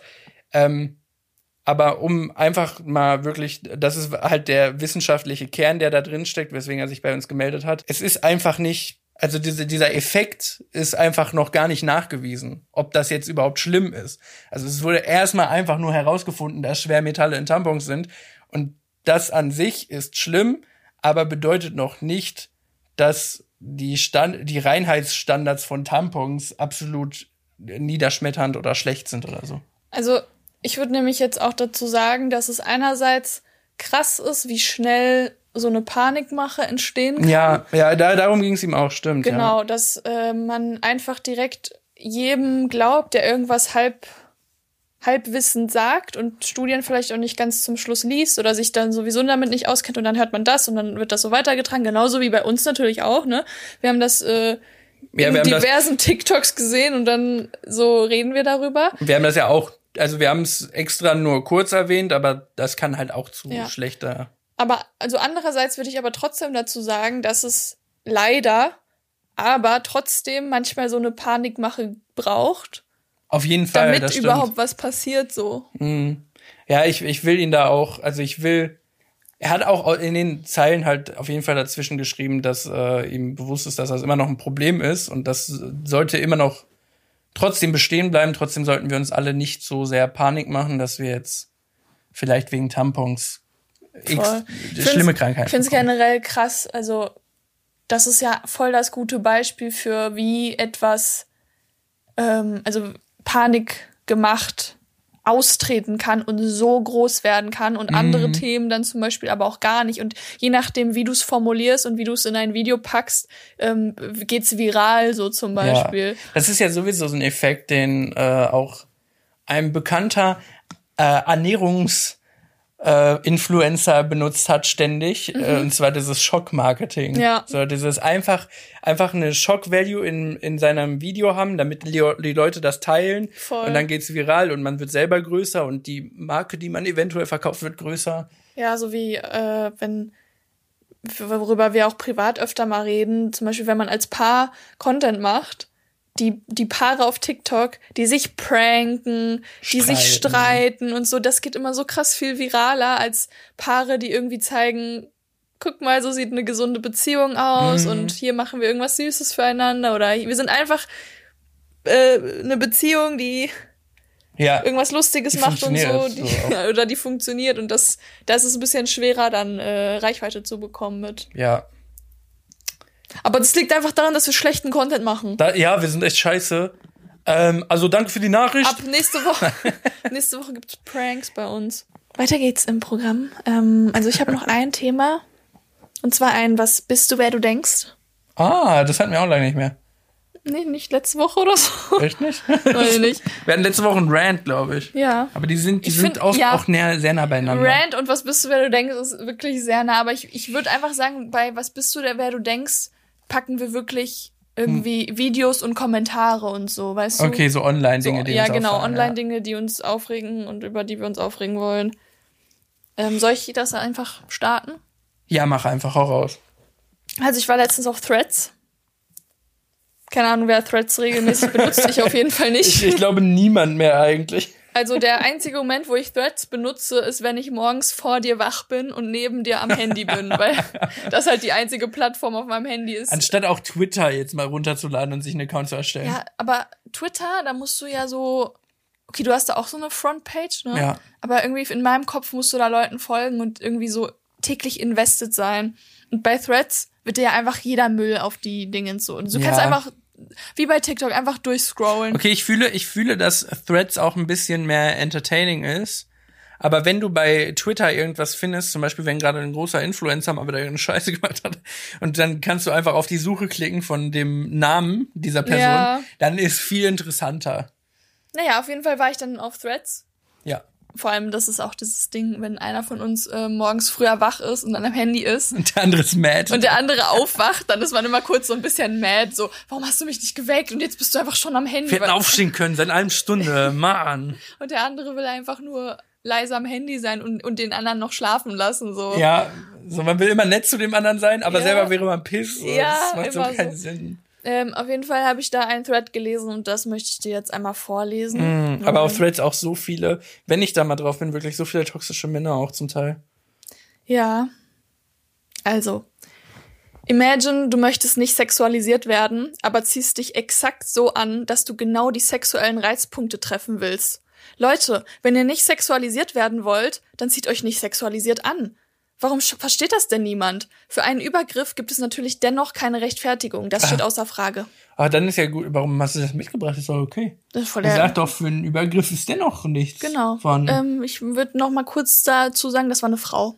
Aber um einfach mal wirklich, das ist halt der wissenschaftliche Kern, der da drin steckt, weswegen er sich bei uns gemeldet hat. Es ist einfach nicht, also dieser Effekt ist einfach noch gar nicht nachgewiesen, ob das jetzt überhaupt schlimm ist. Also es wurde erstmal einfach nur herausgefunden, dass Schwermetalle in Tampons sind. Und das an sich ist schlimm, aber bedeutet noch nicht, dass die Reinheitsstandards von Tampons absolut niederschmetternd oder schlecht sind oder so. Also ich würde nämlich jetzt auch dazu sagen, dass es einerseits krass ist, wie schnell so eine Panikmache entstehen kann. Ja, darum ging es ihm auch, stimmt. Genau, dass man einfach direkt jedem glaubt, der irgendwas halbwissend sagt und Studien vielleicht auch nicht ganz zum Schluss liest oder sich dann sowieso damit nicht auskennt und dann hört man das und dann wird das so weitergetragen. Genauso wie bei uns natürlich auch, ne? Wir haben das in diversen TikToks gesehen und dann so reden wir darüber. Wir haben das ja auch, also wir haben es extra nur kurz erwähnt, aber das kann halt auch zu schlechter. Aber also andererseits würde ich aber trotzdem dazu sagen, dass es leider aber trotzdem manchmal so eine Panikmache braucht. Auf jeden Fall, damit überhaupt was passiert so. Ja, ich will ihn da auch, also er hat auch in den Zeilen halt auf jeden Fall dazwischen geschrieben, dass ihm bewusst ist, dass das immer noch ein Problem ist und das sollte immer noch trotzdem bestehen bleiben. Trotzdem sollten wir uns alle nicht so sehr Panik machen, dass wir jetzt vielleicht wegen Tampons schlimme Krankheiten. Ich finde es generell krass, also das ist ja voll das gute Beispiel für wie etwas also Panik gemacht austreten kann und so groß werden kann und andere Themen dann zum Beispiel aber auch gar nicht. Und je nachdem, wie du es formulierst und wie du es in ein Video packst, geht's viral so zum Beispiel. Ja. Das ist ja sowieso so ein Effekt, den auch ein bekannter Influencer benutzt hat ständig, und zwar dieses Schock-Marketing. Ja. So dieses einfach eine Shock-Value in seinem Video haben, damit die Leute das teilen. Voll. Und dann geht's viral und man wird selber größer und die Marke, die man eventuell verkauft, wird größer. Ja, so wie worüber wir auch privat öfter mal reden, zum Beispiel wenn man als Paar Content macht, die Paare auf TikTok, die sich pranken, die sich streiten und so, das geht immer so krass viel viraler als Paare, die irgendwie zeigen, guck mal, so sieht eine gesunde Beziehung aus und hier machen wir irgendwas Süßes füreinander oder wir sind einfach eine Beziehung, die irgendwas Lustiges macht und so, oder die funktioniert und das ist ein bisschen schwerer dann Reichweite zu bekommen mit. Ja. Aber das liegt einfach daran, dass wir schlechten Content machen. Wir sind echt scheiße. Also danke für die Nachricht. Ab nächste Woche gibt's Pranks bei uns. Weiter geht's im Programm. Also ich habe noch ein Thema. Und zwar was bist du, wer du denkst? Das hatten wir auch lange nicht mehr. Nee, nicht letzte Woche oder so. Echt nicht? Weiß ich nicht. Wir hatten letzte Woche einen Rant, glaube ich. Ja. Aber die sind oft auch sehr nah beieinander. Rant und was bist du, wer du denkst, ist wirklich sehr nah. Aber ich würde einfach sagen, bei was bist du, wer du denkst, packen wir wirklich irgendwie Videos und Kommentare und so, weißt du? Okay, so Online-Dinge, die uns Ja, genau, auffallen, Online-Dinge, die uns aufregen und über die wir uns aufregen wollen. Soll ich das einfach starten? Ja, mach einfach auch raus. Also ich war letztens auf Threads. Keine Ahnung, wer Threads regelmäßig benutzt. Ich auf jeden Fall nicht. Ich glaube, niemand mehr eigentlich. Also der einzige Moment, wo ich Threads benutze, ist, wenn ich morgens vor dir wach bin und neben dir am Handy bin. Weil das halt die einzige Plattform auf meinem Handy ist. Anstatt auch Twitter jetzt mal runterzuladen und sich einen Account zu erstellen. Ja, aber Twitter, da musst du ja so... Okay, du hast da auch so eine Frontpage, ne? Ja. Aber irgendwie in meinem Kopf musst du da Leuten folgen und irgendwie so täglich invested sein. Und bei Threads wird dir ja einfach jeder Müll auf die Dingens so. Und du kannst einfach... Wie bei TikTok, einfach durchscrollen. Okay, ich fühle, dass Threads auch ein bisschen mehr entertaining ist. Aber wenn du bei Twitter irgendwas findest, zum Beispiel, wenn gerade ein großer Influencer mal wieder irgendeine Scheiße gemacht hat, und dann kannst du einfach auf die Suche klicken von dem Namen dieser Person, dann ist viel interessanter. Naja, auf jeden Fall war ich dann auf Threads. Ja. Vor allem, das ist auch dieses Ding, wenn einer von uns morgens früher wach ist und dann am Handy ist. Und der andere ist mad. Und der andere aufwacht, dann ist man immer kurz so ein bisschen mad, so, warum hast du mich nicht geweckt und jetzt bist du einfach schon am Handy. Wir hätten aufstehen können, seit einer halben Stunde, Mann. Und der andere will einfach nur leise am Handy sein und den anderen noch schlafen lassen, so. Ja, so man will immer nett zu dem anderen sein, aber selber wäre man piss. So. Ja, das macht so keinen Sinn. Auf jeden Fall habe ich da einen Thread gelesen und das möchte ich dir jetzt einmal vorlesen. Aber auf Threads auch so viele, wenn ich da mal drauf bin, wirklich so viele toxische Männer auch zum Teil. Ja. Also, imagine, du möchtest nicht sexualisiert werden, aber ziehst dich exakt so an, dass du genau die sexuellen Reizpunkte treffen willst. Leute, wenn ihr nicht sexualisiert werden wollt, dann zieht euch nicht sexualisiert an. Warum versteht das denn niemand? Für einen Übergriff gibt es natürlich dennoch keine Rechtfertigung. Das steht außer Frage. Aber dann ist ja gut. Warum hast du das mitgebracht? Ist doch okay. Das ist voll sag doch, für einen Übergriff ist dennoch nichts. Genau. Von. Ich würde noch mal kurz dazu sagen, das war eine Frau.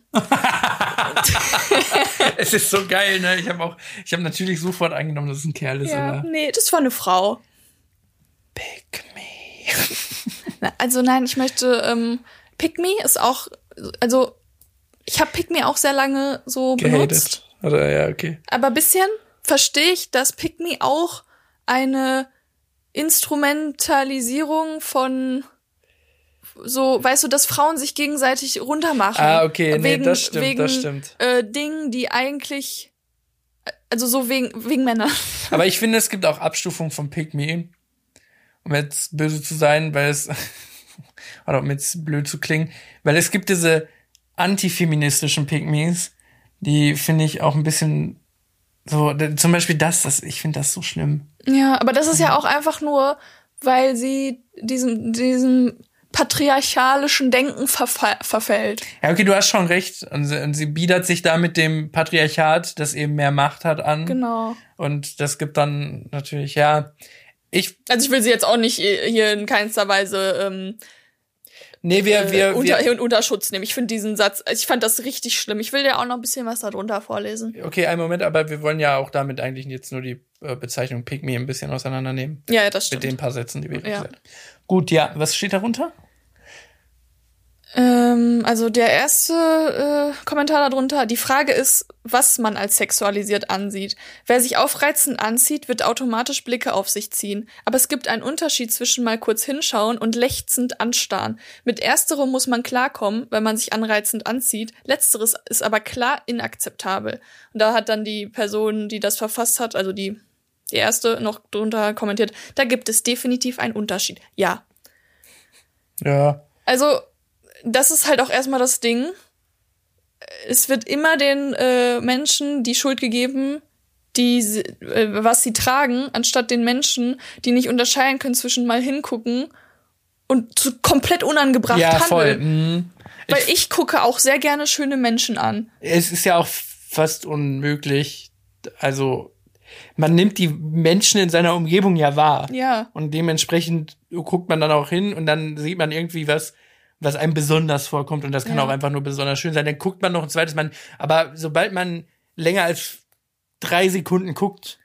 Es ist so geil, ne? Ich habe natürlich sofort angenommen, dass es ein Kerl ist. Ja, oder? Nee, das war eine Frau. Pick me. Also nein, ich möchte, Pick me ist auch, also ich habe Pick me auch sehr lange so benutzt. Oder ja, okay. Aber ein bisschen verstehe ich, dass Pick me auch eine Instrumentalisierung von so, weißt du, dass Frauen sich gegenseitig runtermachen. Ah, okay, nee, das stimmt. Dingen, die eigentlich, also so wegen Männern. Aber ich finde, es gibt auch Abstufungen von Pick me, um jetzt böse zu sein, weil es, oder um jetzt blöd zu klingen, weil es gibt diese antifeministischen Pick-me's, die finde ich auch ein bisschen so, zum Beispiel ich finde das so schlimm. Ja, aber das ist ja auch einfach nur, weil sie diesem patriarchalischen Denken verfällt. Ja, okay, du hast schon recht. Und sie biedert sich da mit dem Patriarchat, das eben mehr Macht hat, an. Genau. Und das gibt dann natürlich, ja, also ich will sie jetzt auch nicht hier in keinster Weise unter Schutz nehmen. Ich finde diesen Satz, ich fand das richtig schlimm. Ich will dir auch noch ein bisschen was darunter vorlesen. Okay, einen Moment, aber wir wollen ja auch damit eigentlich jetzt nur die Bezeichnung Pick Me ein bisschen auseinandernehmen. Ja, das stimmt. Mit den paar Sätzen, die wir gesagt haben. Gut, ja, was steht darunter? Also der erste Kommentar darunter, die Frage ist, was man als sexualisiert ansieht. Wer sich aufreizend anzieht, wird automatisch Blicke auf sich ziehen. Aber es gibt einen Unterschied zwischen mal kurz hinschauen und lechzend anstarren. Mit ersterem muss man klarkommen, wenn man sich anreizend anzieht. Letzteres ist aber klar inakzeptabel. Und da hat dann die Person, die das verfasst hat, also die erste noch drunter kommentiert, da gibt es definitiv einen Unterschied. Ja. Ja. Also das ist halt auch erstmal das Ding. Es wird immer den Menschen die Schuld gegeben, was sie tragen, anstatt den Menschen, die nicht unterscheiden können zwischen mal hingucken und komplett unangebracht handeln. Voll. Weil ich gucke auch sehr gerne schöne Menschen an. Es ist ja auch fast unmöglich, also man nimmt die Menschen in seiner Umgebung ja wahr. Ja. Und dementsprechend guckt man dann auch hin und dann sieht man irgendwie was einem besonders vorkommt und das kann auch einfach nur besonders schön sein. Dann guckt man noch ein zweites Mal. Aber sobald man länger als 3 Sekunden guckt,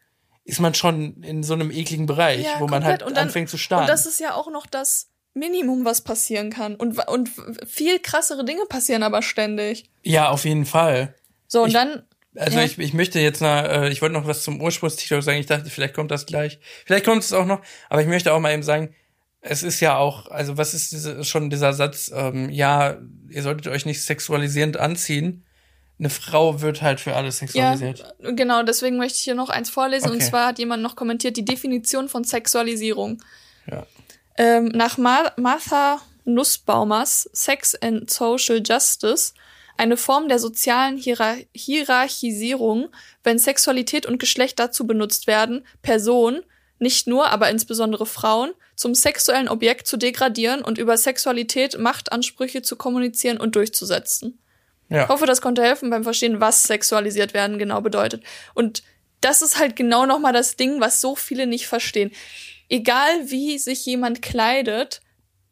ist man schon in so einem ekligen Bereich, wo man halt anfängt zu starren. Und das ist ja auch noch das Minimum, was passieren kann. Und viel krassere Dinge passieren aber ständig. Ja, auf jeden Fall. So, und dann... Also ich möchte jetzt ich wollte noch was zum Ursprungs-TikTok sagen. Ich dachte, vielleicht kommt das gleich. Vielleicht kommt es auch noch. Aber ich möchte auch mal eben sagen, es ist ja auch, also was ist schon dieser Satz, ja, ihr solltet euch nicht sexualisierend anziehen. Eine Frau wird halt für alles sexualisiert. Ja, genau, deswegen möchte ich hier noch eins vorlesen. Okay. Und zwar hat jemand noch kommentiert, die Definition von Sexualisierung. Ja. Nach Martha Nussbaumers Sex and Social Justice, eine Form der sozialen Hierarchisierung, wenn Sexualität und Geschlecht dazu benutzt werden, Personen, nicht nur, aber insbesondere Frauen, zum sexuellen Objekt zu degradieren und über Sexualität Machtansprüche zu kommunizieren und durchzusetzen. Ja. Ich hoffe, das konnte helfen beim Verstehen, was sexualisiert werden genau bedeutet. Und das ist halt genau nochmal das Ding, was so viele nicht verstehen. Egal wie sich jemand kleidet,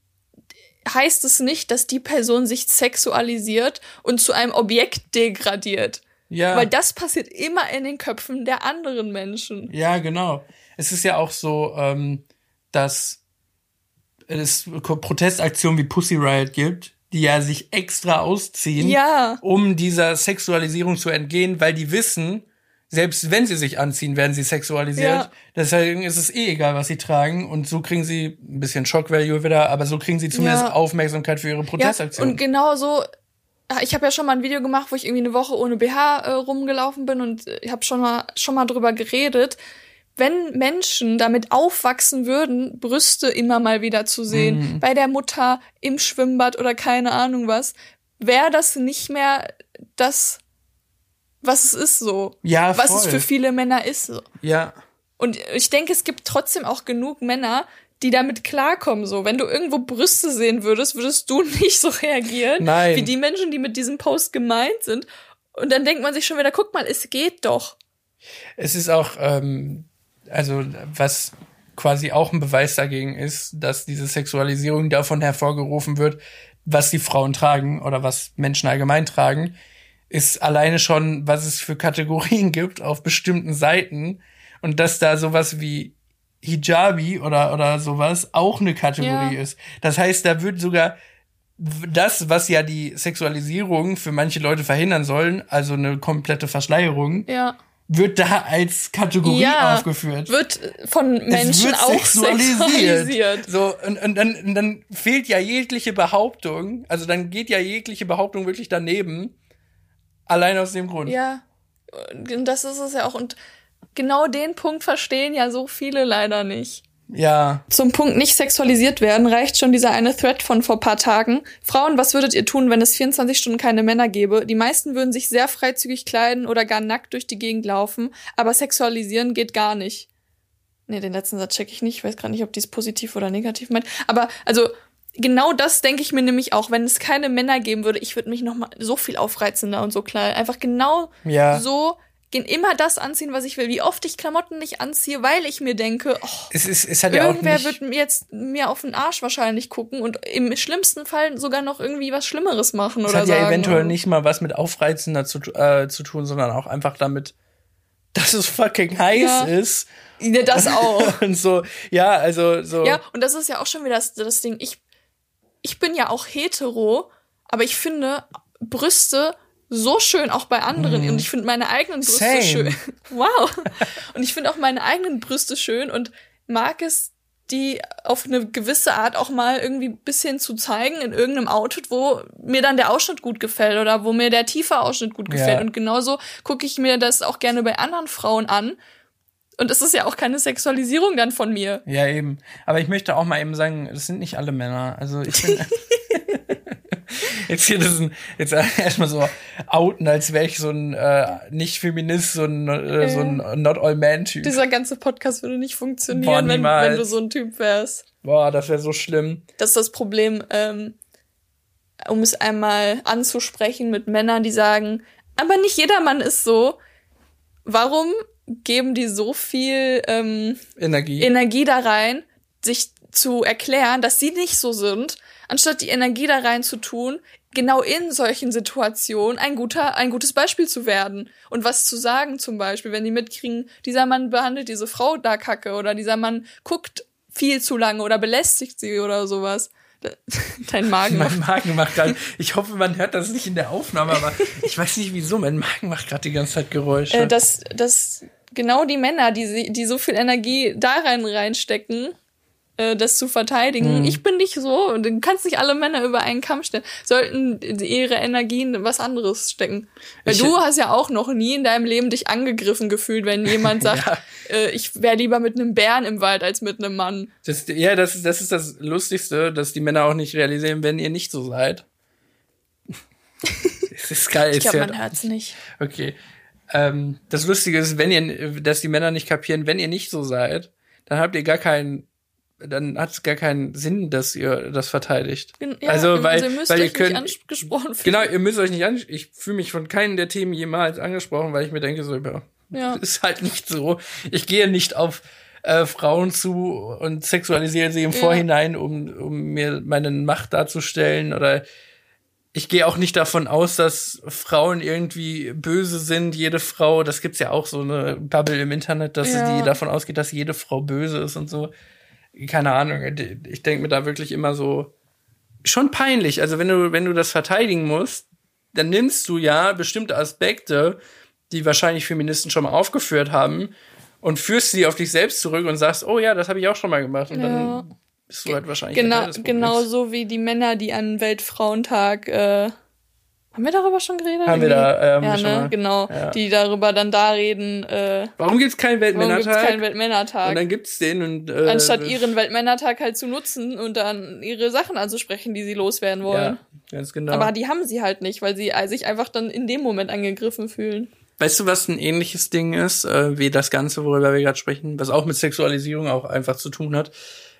heißt es nicht, dass die Person sich sexualisiert und zu einem Objekt degradiert. Ja. Weil das passiert immer in den Köpfen der anderen Menschen. Ja, genau. Es ist ja auch so, dass es Protestaktionen wie Pussy Riot gibt, die ja sich extra ausziehen, um dieser Sexualisierung zu entgehen, weil die wissen, selbst wenn sie sich anziehen, werden sie sexualisiert. Ja. Deswegen ist es egal, was sie tragen. Und so kriegen sie ein bisschen Shock-Value wieder, aber so kriegen sie zumindest Aufmerksamkeit für ihre Protestaktionen. Ja, und genau so, ich habe ja schon mal ein Video gemacht, wo ich irgendwie eine Woche ohne BH rumgelaufen bin und ich habe schon mal drüber geredet. Wenn Menschen damit aufwachsen würden, Brüste immer mal wieder zu sehen, bei der Mutter, im Schwimmbad oder keine Ahnung wäre das nicht mehr das, was es ist so. Ja, voll. Was es für viele Männer ist so. Ja. Und ich denke, es gibt trotzdem auch genug Männer, die damit klarkommen so. Wenn du irgendwo Brüste sehen würdest du nicht so reagieren. Nein. Wie die Menschen, die mit diesem Post gemeint sind. Und dann denkt man sich schon wieder, guck mal, es geht doch. Es ist auch, also was quasi auch ein Beweis dagegen ist, dass diese Sexualisierung davon hervorgerufen wird, was die Frauen tragen oder was Menschen allgemein tragen, ist alleine schon, was es für Kategorien gibt auf bestimmten Seiten und dass da sowas wie Hijabi oder sowas auch eine Kategorie ist. Das heißt, da wird sogar das, was ja die Sexualisierung für manche Leute verhindern sollen, also eine komplette Verschleierung, wird da als Kategorie aufgeführt. Wird von Menschen auch sexualisiert. So, und dann fehlt ja jegliche Behauptung, also dann geht ja jegliche Behauptung wirklich daneben, allein aus dem Grund. Ja, und das ist es ja auch. Und genau den Punkt verstehen ja so viele leider nicht. Ja. Zum Punkt nicht sexualisiert werden reicht schon dieser eine Thread von vor paar Tagen. Frauen, was würdet ihr tun, wenn es 24 Stunden keine Männer gäbe? Die meisten würden sich sehr freizügig kleiden oder gar nackt durch die Gegend laufen, aber sexualisieren geht gar nicht. Nee, den letzten Satz check ich nicht. Ich weiß gerade nicht, ob die es positiv oder negativ meint. Aber, also, genau das denke ich mir nämlich auch. Wenn es keine Männer geben würde, ich würde mich noch mal so viel aufreizender und so klein. Einfach genau so immer das anziehen, was ich will. Wie oft ich Klamotten nicht anziehe, weil ich mir denke, es hat ja auch irgendwer wird jetzt mir auf den Arsch wahrscheinlich gucken und im schlimmsten Fall sogar noch irgendwie was Schlimmeres machen oder so. Es hat ja eventuell nicht mal was mit aufreizender zu tun, sondern auch einfach damit, dass es fucking heiß ist. Ja, das auch. Und so, ja, also so. Ja, und das ist ja auch schon wieder das Ding. Ich bin ja auch hetero, aber ich finde Brüste so schön, auch bei anderen. Und ich finde meine eigenen Brüste schön. Wow. Und ich finde auch meine eigenen Brüste schön und mag es, die auf eine gewisse Art auch mal irgendwie ein bisschen zu zeigen in irgendeinem Outfit, wo mir dann der Ausschnitt gut gefällt oder wo mir der tiefe Ausschnitt gut gefällt. Und genauso gucke ich mir das auch gerne bei anderen Frauen an. Und es ist ja auch keine Sexualisierung dann von mir. Ja, eben. Aber ich möchte auch mal eben sagen, das sind nicht alle Männer. Also ich bin jetzt erstmal so outen, als wäre ich so ein Nicht-Feminist, so ein Not-All-Man-Typ. Dieser ganze Podcast würde nicht funktionieren, wenn du so ein Typ wärst. Boah, das wäre so schlimm. Das ist das Problem, um es einmal anzusprechen mit Männern, die sagen, aber nicht jeder Mann ist so. Warum geben die so viel Energie da rein, sich zu erklären, dass sie nicht so sind, anstatt die Energie da rein zu tun, genau in solchen Situationen ein gutes Beispiel zu werden und was zu sagen zum Beispiel, wenn die mitkriegen, dieser Mann behandelt diese Frau da kacke oder dieser Mann guckt viel zu lange oder belästigt sie oder sowas. Dein Magen. Mein Magen macht gerade, ich hoffe, man hört das nicht in der Aufnahme, aber ich weiß nicht wieso, mein Magen macht gerade die ganze Zeit Geräusche. Dass genau die Männer, die so viel Energie da reinstecken, das zu verteidigen. Ich bin nicht so, und du kannst nicht alle Männer über einen Kamm stellen, sollten ihre Energien in was anderes stecken. Weil du hast ja auch noch nie in deinem Leben dich angegriffen gefühlt, wenn jemand sagt, ich wäre lieber mit einem Bären im Wald als mit einem Mann. Das ist das Lustigste, dass die Männer auch nicht realisieren, wenn ihr nicht so seid. Es ist geil. Ich glaube, man hört's nicht. Okay. Das Lustige ist, dass die Männer nicht kapieren, wenn ihr nicht so seid, dann hat es gar keinen Sinn, dass ihr das verteidigt. Ja, also, weil ihr müsst euch nicht angesprochen fühlen. Genau, ihr müsst euch nicht angesprochen. Ich fühle mich von keinem der Themen jemals angesprochen, weil ich mir denke, das ist halt nicht so. Ich gehe nicht auf Frauen zu und sexualisiere sie im Vorhinein, um mir meine Macht darzustellen, oder ich gehe auch nicht davon aus, dass Frauen irgendwie böse sind. Jede Frau, das gibt's ja auch so eine Bubble im Internet, dass die davon ausgeht, dass jede Frau böse ist und so. Keine Ahnung, ich denke mir da wirklich immer so, schon peinlich. Also wenn du das verteidigen musst, dann nimmst du ja bestimmte Aspekte, die wahrscheinlich Feministen schon mal aufgeführt haben, und führst sie auf dich selbst zurück und sagst, oh ja, das habe ich auch schon mal gemacht. Und dann bist du halt wahrscheinlich genau so wie die Männer, die an Weltfrauentag haben wir darüber schon geredet? Haben wir da, ja, schon ne, mal. genau, die darüber dann da reden, warum gibt's keinen Weltmännertag? Und dann gibt's den und anstatt ihren Weltmännertag halt zu nutzen und dann ihre Sachen anzusprechen, die sie loswerden wollen. Ja, ganz genau. Aber die haben sie halt nicht, weil sie sich einfach dann in dem Moment angegriffen fühlen. Weißt du, was ein ähnliches Ding ist, wie das Ganze, worüber wir gerade sprechen, was auch mit Sexualisierung auch einfach zu tun hat?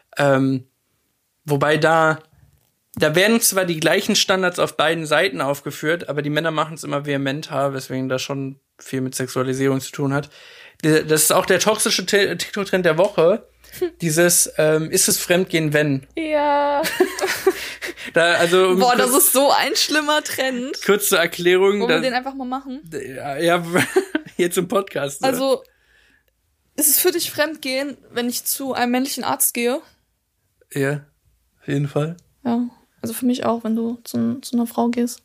Wobei da werden zwar die gleichen Standards auf beiden Seiten aufgeführt, aber die Männer machen es immer vehementer, weswegen das schon viel mit Sexualisierung zu tun hat. Das ist auch der toxische TikTok-Trend der Woche. Dieses, ist es Fremdgehen, wenn? Ja. Das ist so ein schlimmer Trend. Kurze Erklärung. Wollen wir den einfach mal machen? Ja, jetzt im Podcast. Also, ist es für dich Fremdgehen, wenn ich zu einem männlichen Arzt gehe? Ja, auf jeden Fall. Ja, also für mich auch, wenn du zu einer Frau gehst.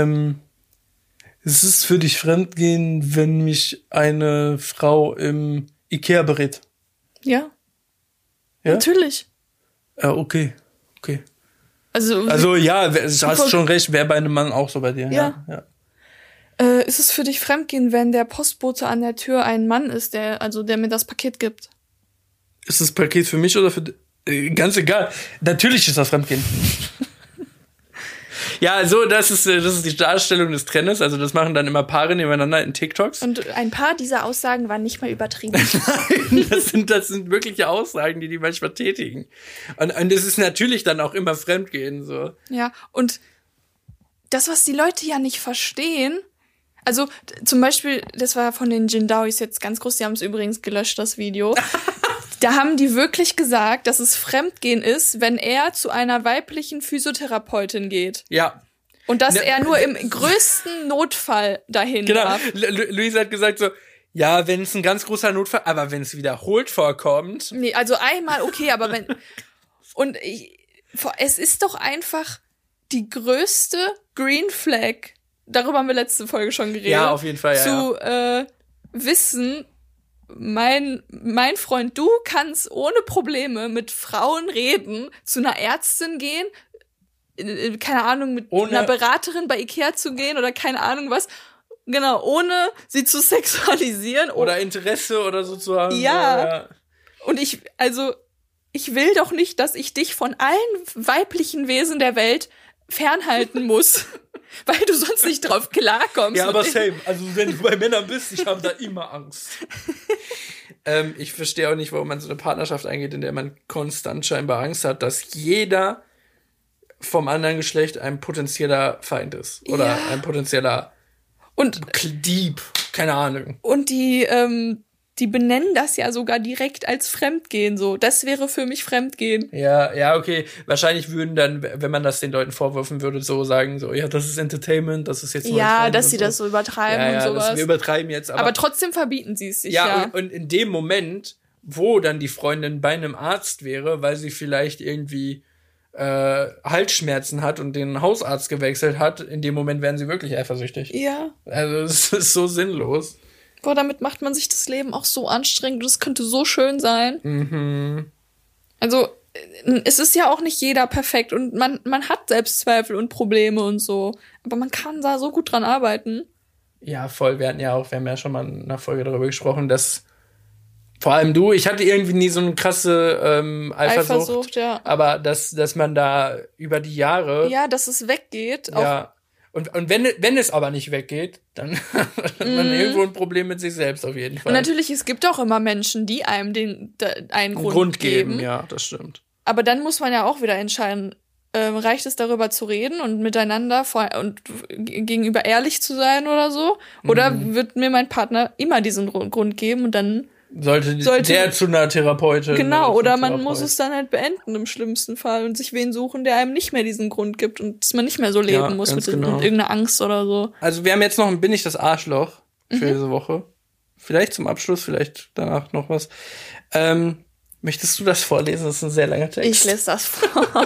Es ist für dich Fremdgehen, wenn mich eine Frau im Ikea berät. Ja. Natürlich. Ja, okay. Also ja, du hast schon recht, wäre bei einem Mann auch so bei dir. Ja. Ist es für dich Fremdgehen, wenn der Postbote an der Tür ein Mann ist, der mir das Paket gibt? Ist das Paket für mich oder für ganz egal. Natürlich ist das Fremdgehen. Ja, so, das ist die Darstellung des Trendes. Also das machen dann immer Paare nebeneinander in TikToks. Und ein paar dieser Aussagen waren nicht mal übertrieben. Nein, das sind wirkliche Aussagen, die manchmal tätigen. Und es ist natürlich dann auch immer Fremdgehen, so. Ja, und das, was die Leute ja nicht verstehen, also zum Beispiel, das war von den Jindawis jetzt ganz groß, die haben es übrigens gelöscht, das Video. Da haben die wirklich gesagt, dass es Fremdgehen ist, wenn er zu einer weiblichen Physiotherapeutin geht. Ja. Und dass er nur im größten Notfall dahin darf. Luisa hat gesagt so, ja, wenn es ein ganz großer Notfall, aber wenn es wiederholt vorkommt. Nee, also einmal okay, aber wenn... Und es ist doch einfach die größte Green Flag, darüber haben wir letzte Folge schon geredet. Ja, auf jeden Fall, ja. Zu wissen... Mein Freund, du kannst ohne Probleme mit Frauen reden, zu einer Ärztin gehen, keine Ahnung, mit einer Beraterin bei Ikea zu gehen oder keine Ahnung was, genau, ohne sie zu sexualisieren. Oder Interesse oder so zu haben. Ja. Und ich will doch nicht, dass ich dich von allen weiblichen Wesen der Welt fernhalten muss. Weil du sonst nicht drauf klarkommst. Ja, aber same. Also wenn du bei Männern bist, ich habe da immer Angst. Ich verstehe auch nicht, warum man so eine Partnerschaft eingeht, in der man konstant scheinbar Angst hat, dass jeder vom anderen Geschlecht ein potenzieller Feind ist. Oder ein potenzieller Dieb. Keine Ahnung. Und die die benennen das ja sogar direkt als Fremdgehen so. Das wäre für mich Fremdgehen. Ja, okay. Wahrscheinlich würden dann, wenn man das den Leuten vorwürfen würde, so sagen, so, ja, das ist Entertainment, das ist jetzt nur ja, dass sie das so übertreiben und sowas. Wir übertreiben jetzt. Aber trotzdem verbieten sie es sich, ja. Und in dem Moment, wo dann die Freundin bei einem Arzt wäre, weil sie vielleicht irgendwie Halsschmerzen hat und den Hausarzt gewechselt hat, in dem Moment wären sie wirklich eifersüchtig. Ja. Also es ist so sinnlos. Boah, damit macht man sich das Leben auch so anstrengend und es könnte so schön sein. Mhm. Also, es ist ja auch nicht jeder perfekt und man hat Selbstzweifel und Probleme und so. Aber man kann da so gut dran arbeiten. Ja, voll. Wir haben ja schon mal in einer Folge darüber gesprochen, dass vor allem du, ich hatte irgendwie nie so eine krasse Eifersucht, ja. Aber dass man da über die Jahre... Ja, dass es weggeht. Ja, und wenn es aber nicht weggeht, dann hat man irgendwo ein Problem mit sich selbst auf jeden Fall. Und natürlich, es gibt auch immer Menschen, die einem einen Grund geben. Ja, das stimmt. Aber dann muss man ja auch wieder entscheiden, reicht es darüber zu reden und miteinander und gegenüber ehrlich zu sein oder so? Oder wird mir mein Partner immer diesen Grund geben und dann sollte der zu einer Therapeutin. Genau, oder man muss es dann halt beenden im schlimmsten Fall und sich wen suchen, der einem nicht mehr diesen Grund gibt und dass man nicht mehr so leben muss mit irgendeiner Angst oder so. Also wir haben jetzt noch ein Bin ich das Arschloch für diese Woche. Vielleicht zum Abschluss, vielleicht danach noch was. Möchtest du das vorlesen? Das ist ein sehr langer Text. Ich lese das vor.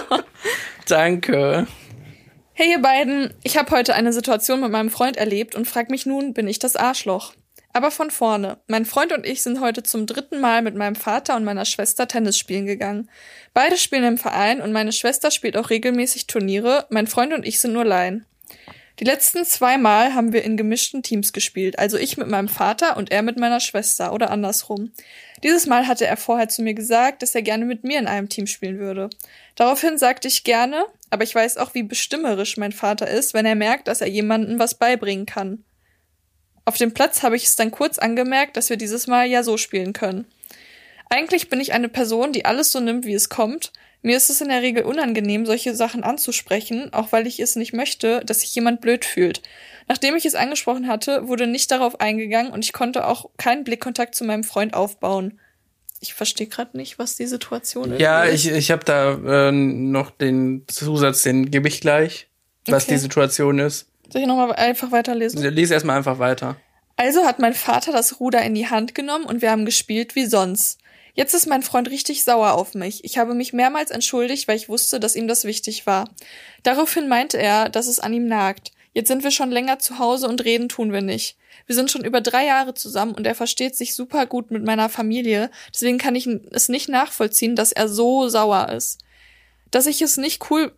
Danke. Hey ihr beiden, ich habe heute eine Situation mit meinem Freund erlebt und frag mich nun, bin ich das Arschloch? Aber von vorne. Mein Freund und ich sind heute zum 3. Mal mit meinem Vater und meiner Schwester Tennis spielen gegangen. Beide spielen im Verein und meine Schwester spielt auch regelmäßig Turniere. Mein Freund und ich sind nur Laien. Die letzten 2 Mal haben wir in gemischten Teams gespielt. Also ich mit meinem Vater und er mit meiner Schwester oder andersrum. Dieses Mal hatte er vorher zu mir gesagt, dass er gerne mit mir in einem Team spielen würde. Daraufhin sagte ich gerne, aber ich weiß auch, wie bestimmerisch mein Vater ist, wenn er merkt, dass er jemandem was beibringen kann. Auf dem Platz habe ich es dann kurz angemerkt, dass wir dieses Mal ja so spielen können. Eigentlich bin ich eine Person, die alles so nimmt, wie es kommt. Mir ist es in der Regel unangenehm, solche Sachen anzusprechen, auch weil ich es nicht möchte, dass sich jemand blöd fühlt. Nachdem ich es angesprochen hatte, wurde nicht darauf eingegangen und ich konnte auch keinen Blickkontakt zu meinem Freund aufbauen. Ich verstehe gerade nicht, was die Situation ist. Ja, ich habe da noch den Zusatz, den gebe ich gleich, was die Situation ist. Soll ich nochmal einfach weiterlesen? Lies erstmal einfach weiter. Also hat mein Vater das Ruder in die Hand genommen und wir haben gespielt wie sonst. Jetzt ist mein Freund richtig sauer auf mich. Ich habe mich mehrmals entschuldigt, weil ich wusste, dass ihm das wichtig war. Daraufhin meinte er, dass es an ihm nagt. Jetzt sind wir schon länger zu Hause und reden tun wir nicht. Wir sind schon über 3 Jahre zusammen und er versteht sich super gut mit meiner Familie. Deswegen kann ich es nicht nachvollziehen, dass er so sauer ist. Dass es nicht cool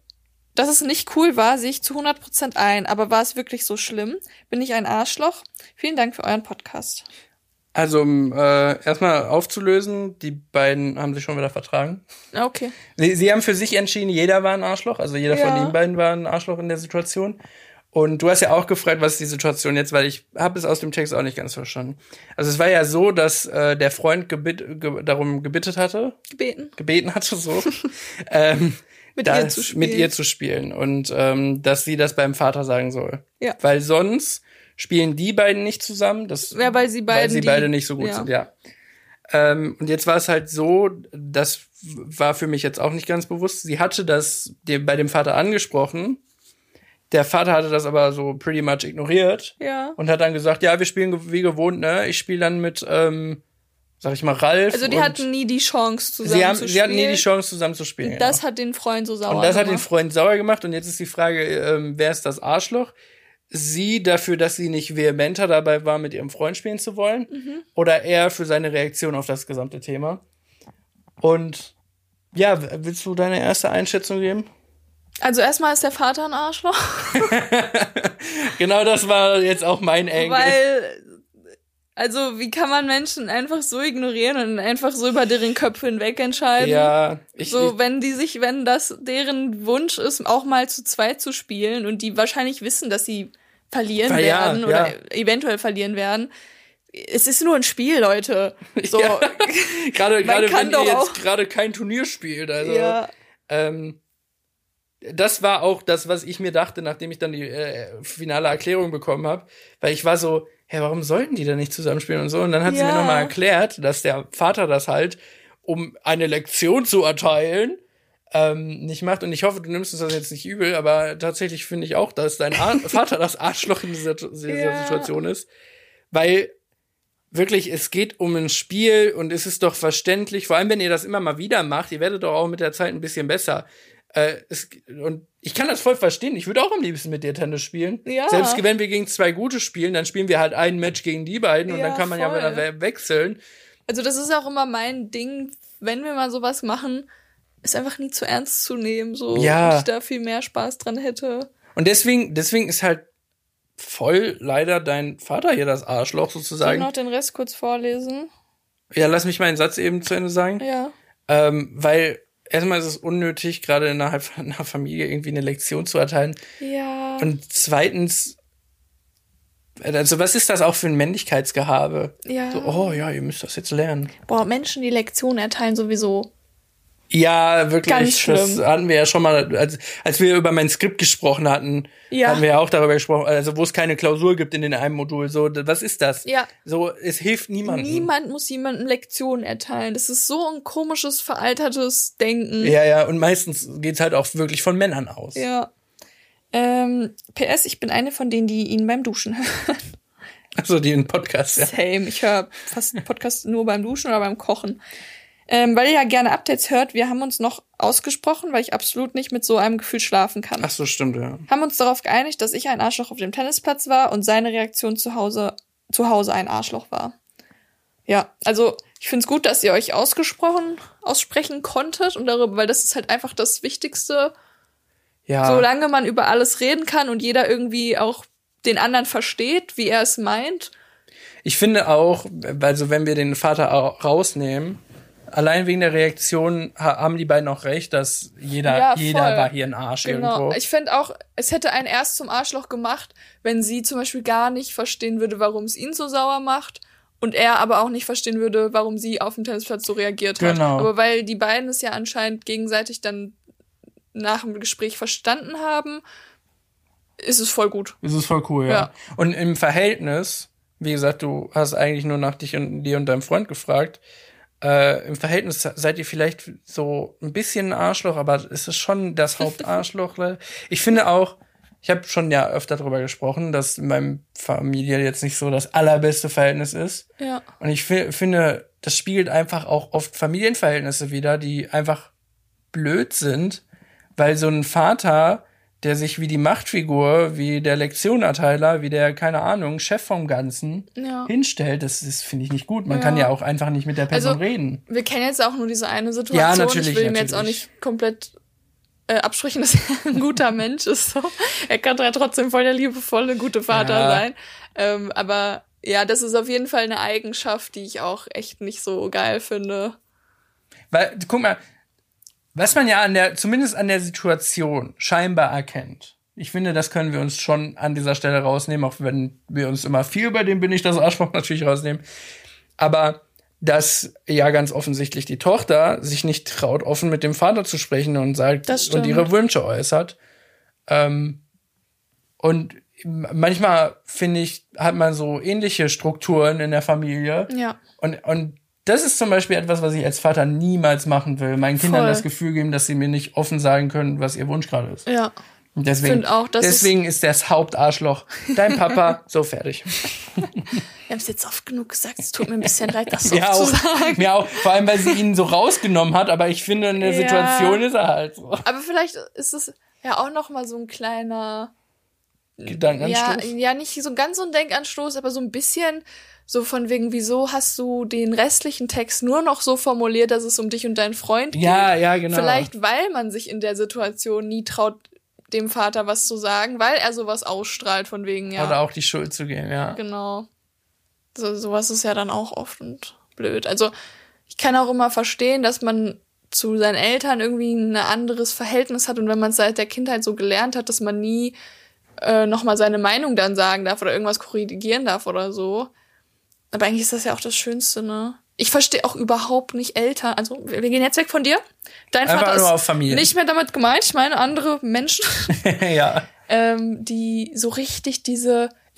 war, sehe ich zu 100% ein. Aber war es wirklich so schlimm? Bin ich ein Arschloch? Vielen Dank für euren Podcast. Also, um erstmal aufzulösen, die beiden haben sich schon wieder vertragen. Okay. Sie haben für sich entschieden, jeder war ein Arschloch. Also jeder von den beiden war ein Arschloch in der Situation. Und du hast ja auch gefragt, was ist die Situation jetzt, weil ich habe es aus dem Text auch nicht ganz verstanden. Also es war ja so, dass der Freund darum gebeten hatte, so, mit ihr zu spielen und dass sie das beim Vater sagen soll. Ja. Weil sonst spielen die beiden nicht zusammen. Weil sie beide nicht so gut sind, ja. Und jetzt war es halt so, das war für mich jetzt auch nicht ganz bewusst, sie hatte das bei dem Vater angesprochen. Der Vater hatte das aber so pretty much ignoriert. Ja. Und hat dann gesagt, ja, wir spielen wie gewohnt, ne? Ich spiele dann mit, sag ich mal, Ralf. Also die hatten nie die Chance zusammen zu spielen. Sie hatten nie die Chance zusammen zu spielen. Und das hat den Freund so sauer gemacht. Und das hat den Freund sauer gemacht. Und jetzt ist die Frage, wer ist das Arschloch? Sie dafür, dass sie nicht vehementer dabei war, mit ihrem Freund spielen zu wollen? Oder er für seine Reaktion auf das gesamte Thema? Und ja, willst du deine erste Einschätzung geben? Also erstmal ist der Vater ein Arschloch. Genau, das war jetzt auch mein Angle. Weil, also wie kann man Menschen einfach so ignorieren und einfach so über deren Köpfe hinweg entscheiden? Ja. Wenn das deren Wunsch ist, auch mal zu zweit zu spielen und die wahrscheinlich wissen, dass sie verlieren werden oder eventuell verlieren werden. Es ist nur ein Spiel, Leute. So. Ja. Gerade wenn ihr jetzt gerade kein Turnier spielt. Also, ja. Das war auch das, was ich mir dachte, nachdem ich dann die finale Erklärung bekommen habe. Weil ich war so, ja, warum sollten die denn nicht zusammenspielen und so? Und dann hat sie mir nochmal erklärt, dass der Vater das halt, um eine Lektion zu erteilen, nicht macht. Und ich hoffe, du nimmst uns das jetzt nicht übel, aber tatsächlich finde ich auch, dass dein Vater das Arschloch in dieser Situation ist. Weil wirklich, es geht um ein Spiel und es ist doch verständlich, vor allem wenn ihr das immer mal wieder macht, ihr werdet doch auch mit der Zeit ein bisschen besser. Und ich kann das voll verstehen. Ich würde auch am liebsten mit dir Tennis spielen. Ja. Selbst wenn wir gegen 2 Gute spielen, dann spielen wir halt ein Match gegen die beiden und dann kann man voll. Ja wieder wechseln. Also das ist auch immer mein Ding, wenn wir mal sowas machen, ist einfach nie zu ernst zu nehmen, so, und ich da viel mehr Spaß dran hätte. Und deswegen ist halt voll leider dein Vater hier das Arschloch sozusagen. Soll ich noch den Rest kurz vorlesen? Ja, lass mich meinen Satz eben zu Ende sagen. Ja. Weil erstmal ist es unnötig, gerade innerhalb einer Familie irgendwie eine Lektion zu erteilen. Ja. Und zweitens, also was ist das auch für ein Männlichkeitsgehabe? Ja. So, oh ja, ihr müsst das jetzt lernen. Boah, Menschen, die Lektionen erteilen, sowieso. Ja, wirklich. Ganz schlimm. Das hatten wir ja schon mal, als wir über mein Skript gesprochen hatten, hatten wir ja auch darüber gesprochen, also wo es keine Klausur gibt in einem Modul. So, was ist das? Ja. So, es hilft niemandem. Niemand muss jemandem Lektionen erteilen. Das ist so ein komisches, veraltertes Denken. Ja, und meistens geht's halt auch wirklich von Männern aus. Ja. PS, ich bin eine von denen, die ihn beim Duschen hören. Also die einen Podcast, ja. Same. Ich höre fast einen Podcast nur beim Duschen oder beim Kochen. Weil ihr ja gerne Updates hört, wir haben uns noch ausgesprochen, weil ich absolut nicht mit so einem Gefühl schlafen kann. Ach so, stimmt, ja. Haben uns darauf geeinigt, dass ich ein Arschloch auf dem Tennisplatz war und seine Reaktion zu Hause ein Arschloch war. Ja, also ich find's gut, dass ihr euch aussprechen konntet und darüber, weil das ist halt einfach das Wichtigste. Ja. Solange man über alles reden kann und jeder irgendwie auch den anderen versteht, wie er es meint. Ich finde auch, also wenn wir den Vater rausnehmen, allein wegen der Reaktion haben die beiden auch recht, dass jeder war hier ein Arsch irgendwo. Ich finde auch, es hätte einen erst zum Arschloch gemacht, wenn sie zum Beispiel gar nicht verstehen würde, warum es ihn so sauer macht und er aber auch nicht verstehen würde, warum sie auf dem Tennisplatz so reagiert hat. Genau. Aber weil die beiden es ja anscheinend gegenseitig dann nach dem Gespräch verstanden haben, ist es voll gut. Ist es voll cool, ja. Und im Verhältnis, wie gesagt, du hast eigentlich nur nach dir und deinem Freund gefragt, im Verhältnis seid ihr vielleicht so ein bisschen ein Arschloch, aber es ist schon das Hauptarschloch. Ich finde auch, ich habe schon ja öfter darüber gesprochen, dass in meinem Familie jetzt nicht so das allerbeste Verhältnis ist. Ja. Und ich finde, das spiegelt einfach auch oft Familienverhältnisse wider, die einfach blöd sind, weil so ein Vater, der sich wie die Machtfigur, wie der Lektionerteiler, wie der, keine Ahnung, Chef vom Ganzen hinstellt, das finde ich nicht gut. Man kann ja auch einfach nicht mit der Person reden. Wir kennen jetzt auch nur diese eine Situation. Ja, natürlich. Ich will ihm jetzt auch nicht komplett absprechen, dass er ein guter Mensch ist. So. Er kann ja trotzdem voll der liebevolle, gute Vater sein. Aber ja, das ist auf jeden Fall eine Eigenschaft, die ich auch echt nicht so geil finde. Weil, guck mal, was man ja zumindest an der Situation scheinbar erkennt. Ich finde, das können wir uns schon an dieser Stelle rausnehmen, auch wenn wir uns immer viel bei dem bin ich das Arschloch natürlich rausnehmen. Aber dass ja ganz offensichtlich die Tochter sich nicht traut, offen mit dem Vater zu sprechen und sagt und ihre Wünsche äußert. Und manchmal, finde ich, hat man so ähnliche Strukturen in der Familie. Ja. Und das ist zum Beispiel etwas, was ich als Vater niemals machen will. Meinen Kindern das Gefühl geben, dass sie mir nicht offen sagen können, was ihr Wunsch gerade ist. Ja. Und deswegen ist das Hauptarschloch dein Papa so fertig. Wir haben es jetzt oft genug gesagt, es tut mir ein bisschen leid, das so zu sagen. Mir auch, vor allem, weil sie ihn so rausgenommen hat, aber ich finde, in der Situation ist er halt so. Aber vielleicht ist es ja auch noch mal so ein kleiner Gedankenanstoß? Ja, nicht so ganz so ein Denkanstoß, aber so ein bisschen so von wegen, wieso hast du den restlichen Text nur noch so formuliert, dass es um dich und deinen Freund geht? Ja, genau. Vielleicht, weil man sich in der Situation nie traut, dem Vater was zu sagen, weil er sowas ausstrahlt von wegen, Oder auch die Schuld zu geben, ja. Genau. Sowas ist ja dann auch oft und blöd. Also, ich kann auch immer verstehen, dass man zu seinen Eltern irgendwie ein anderes Verhältnis hat und wenn man es seit der Kindheit so gelernt hat, dass man nie nochmal seine Meinung dann sagen darf oder irgendwas korrigieren darf oder so. Aber eigentlich ist das ja auch das Schönste, ne? Ich verstehe auch überhaupt nicht Eltern. Also, wir gehen jetzt weg von dir. Dein Einfach Vater nur auf ist Familie. Nicht mehr damit gemeint. Ich meine andere Menschen, ja. die so richtig diese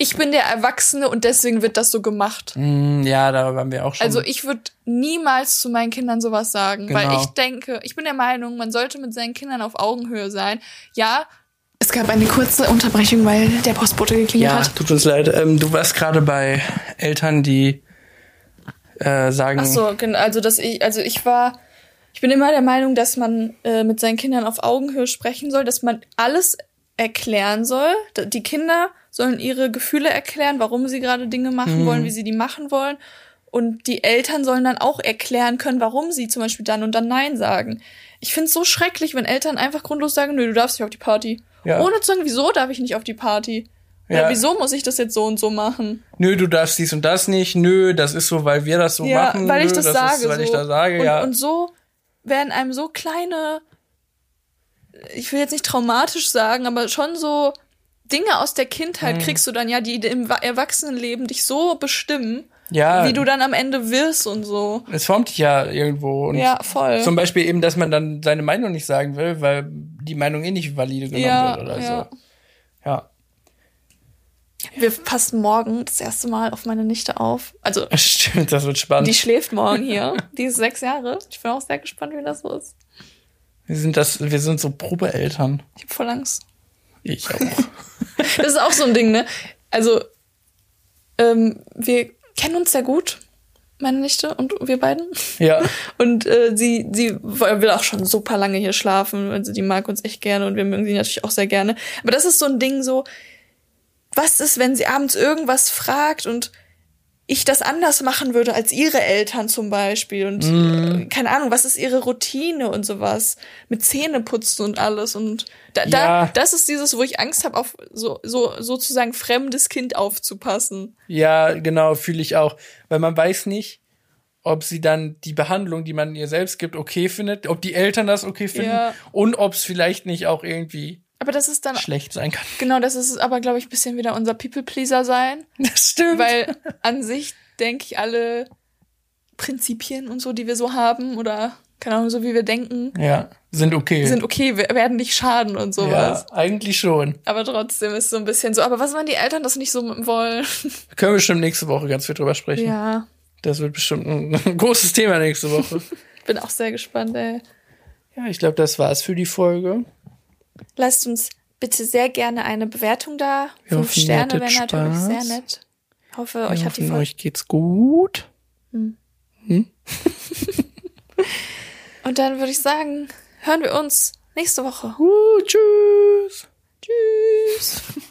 ich bin der Erwachsene und deswegen wird das so gemacht. Ja, darüber haben wir auch schon. Also ich würde niemals zu meinen Kindern sowas sagen, Genau. weil ich denke, ich bin der Meinung, man sollte mit seinen Kindern auf Augenhöhe sein. Ja, es gab eine kurze Unterbrechung, weil der Postbote geklingelt hat. Ja, tut uns leid. Du warst gerade bei Eltern, die sagen... Ach so, also ich bin immer der Meinung, dass man mit seinen Kindern auf Augenhöhe sprechen soll, dass man alles erklären soll. Die Kinder sollen ihre Gefühle erklären, warum sie gerade Dinge machen wollen, wie sie die machen wollen. Und die Eltern sollen dann auch erklären können, warum sie zum Beispiel dann und dann Nein sagen. Ich find's so schrecklich, wenn Eltern einfach grundlos sagen, nö, du darfst nicht auf die Party. Ja. Ohne zu sagen, wieso darf ich nicht auf die Party? Oder wieso muss ich das jetzt so und so machen? Nö, du darfst dies und das nicht. Nö, das ist so, weil wir das so machen. Weil ich das sage. Ist, weil ich das sage, und so werden einem so kleine, ich will jetzt nicht traumatisch sagen, aber schon so Dinge aus der Kindheit kriegst du dann ja, die im Erwachsenenleben dich so bestimmen, wie du dann am Ende wirst und so. Es formt dich ja irgendwo. Und ja, voll. Zum Beispiel eben, dass man dann seine Meinung nicht sagen will, weil die Meinung eh nicht valide genommen wird oder so. Ja. Wir passen morgen das erste Mal auf meine Nichte auf. Also stimmt, das wird spannend. Die schläft morgen hier. Die ist 6 Jahre. Ich bin auch sehr gespannt, wie das so ist. Wir sind so Probeeltern. Ich hab voll Angst. Ich auch. Das ist auch so ein Ding, ne? Also, wir kennen uns sehr gut, meine Nichte und wir beiden. Ja. Und sie will auch schon super lange hier schlafen. Also die mag uns echt gerne und wir mögen sie natürlich auch sehr gerne. Aber das ist so ein Ding so, was ist, wenn sie abends irgendwas fragt und ich das anders machen würde als ihre Eltern zum Beispiel und keine Ahnung, was ist ihre Routine und sowas mit Zähneputzen und alles und das ist dieses, wo ich Angst habe, auf sozusagen fremdes Kind aufzupassen. Ja, genau, fühle ich auch, weil man weiß nicht, ob sie dann die Behandlung, die man ihr selbst gibt, okay findet, ob die Eltern das okay finden und ob es vielleicht nicht auch irgendwie aber das ist dann schlecht sein kann. Genau, das ist aber, glaube ich, ein bisschen wieder unser People-Pleaser sein. Das stimmt. Weil an sich denke ich, alle Prinzipien und so, die wir so haben oder, keine Ahnung, so wie wir denken. Ja, sind okay. Werden nicht schaden und sowas. Ja, eigentlich schon. Aber trotzdem ist so ein bisschen so. Aber was, wenn die Eltern das nicht so wollen? Können wir bestimmt nächste Woche ganz viel drüber sprechen. Ja. Das wird bestimmt ein großes Thema nächste Woche. Bin auch sehr gespannt, ey. Ja, ich glaube, das war's für die Folge. Lasst uns bitte sehr gerne eine Bewertung da. 5 Sterne wären natürlich sehr nett. Ich hoffe, euch hat die Folge. Euch geht's gut. Und dann würde ich sagen, hören wir uns nächste Woche. Tschüss. Tschüss.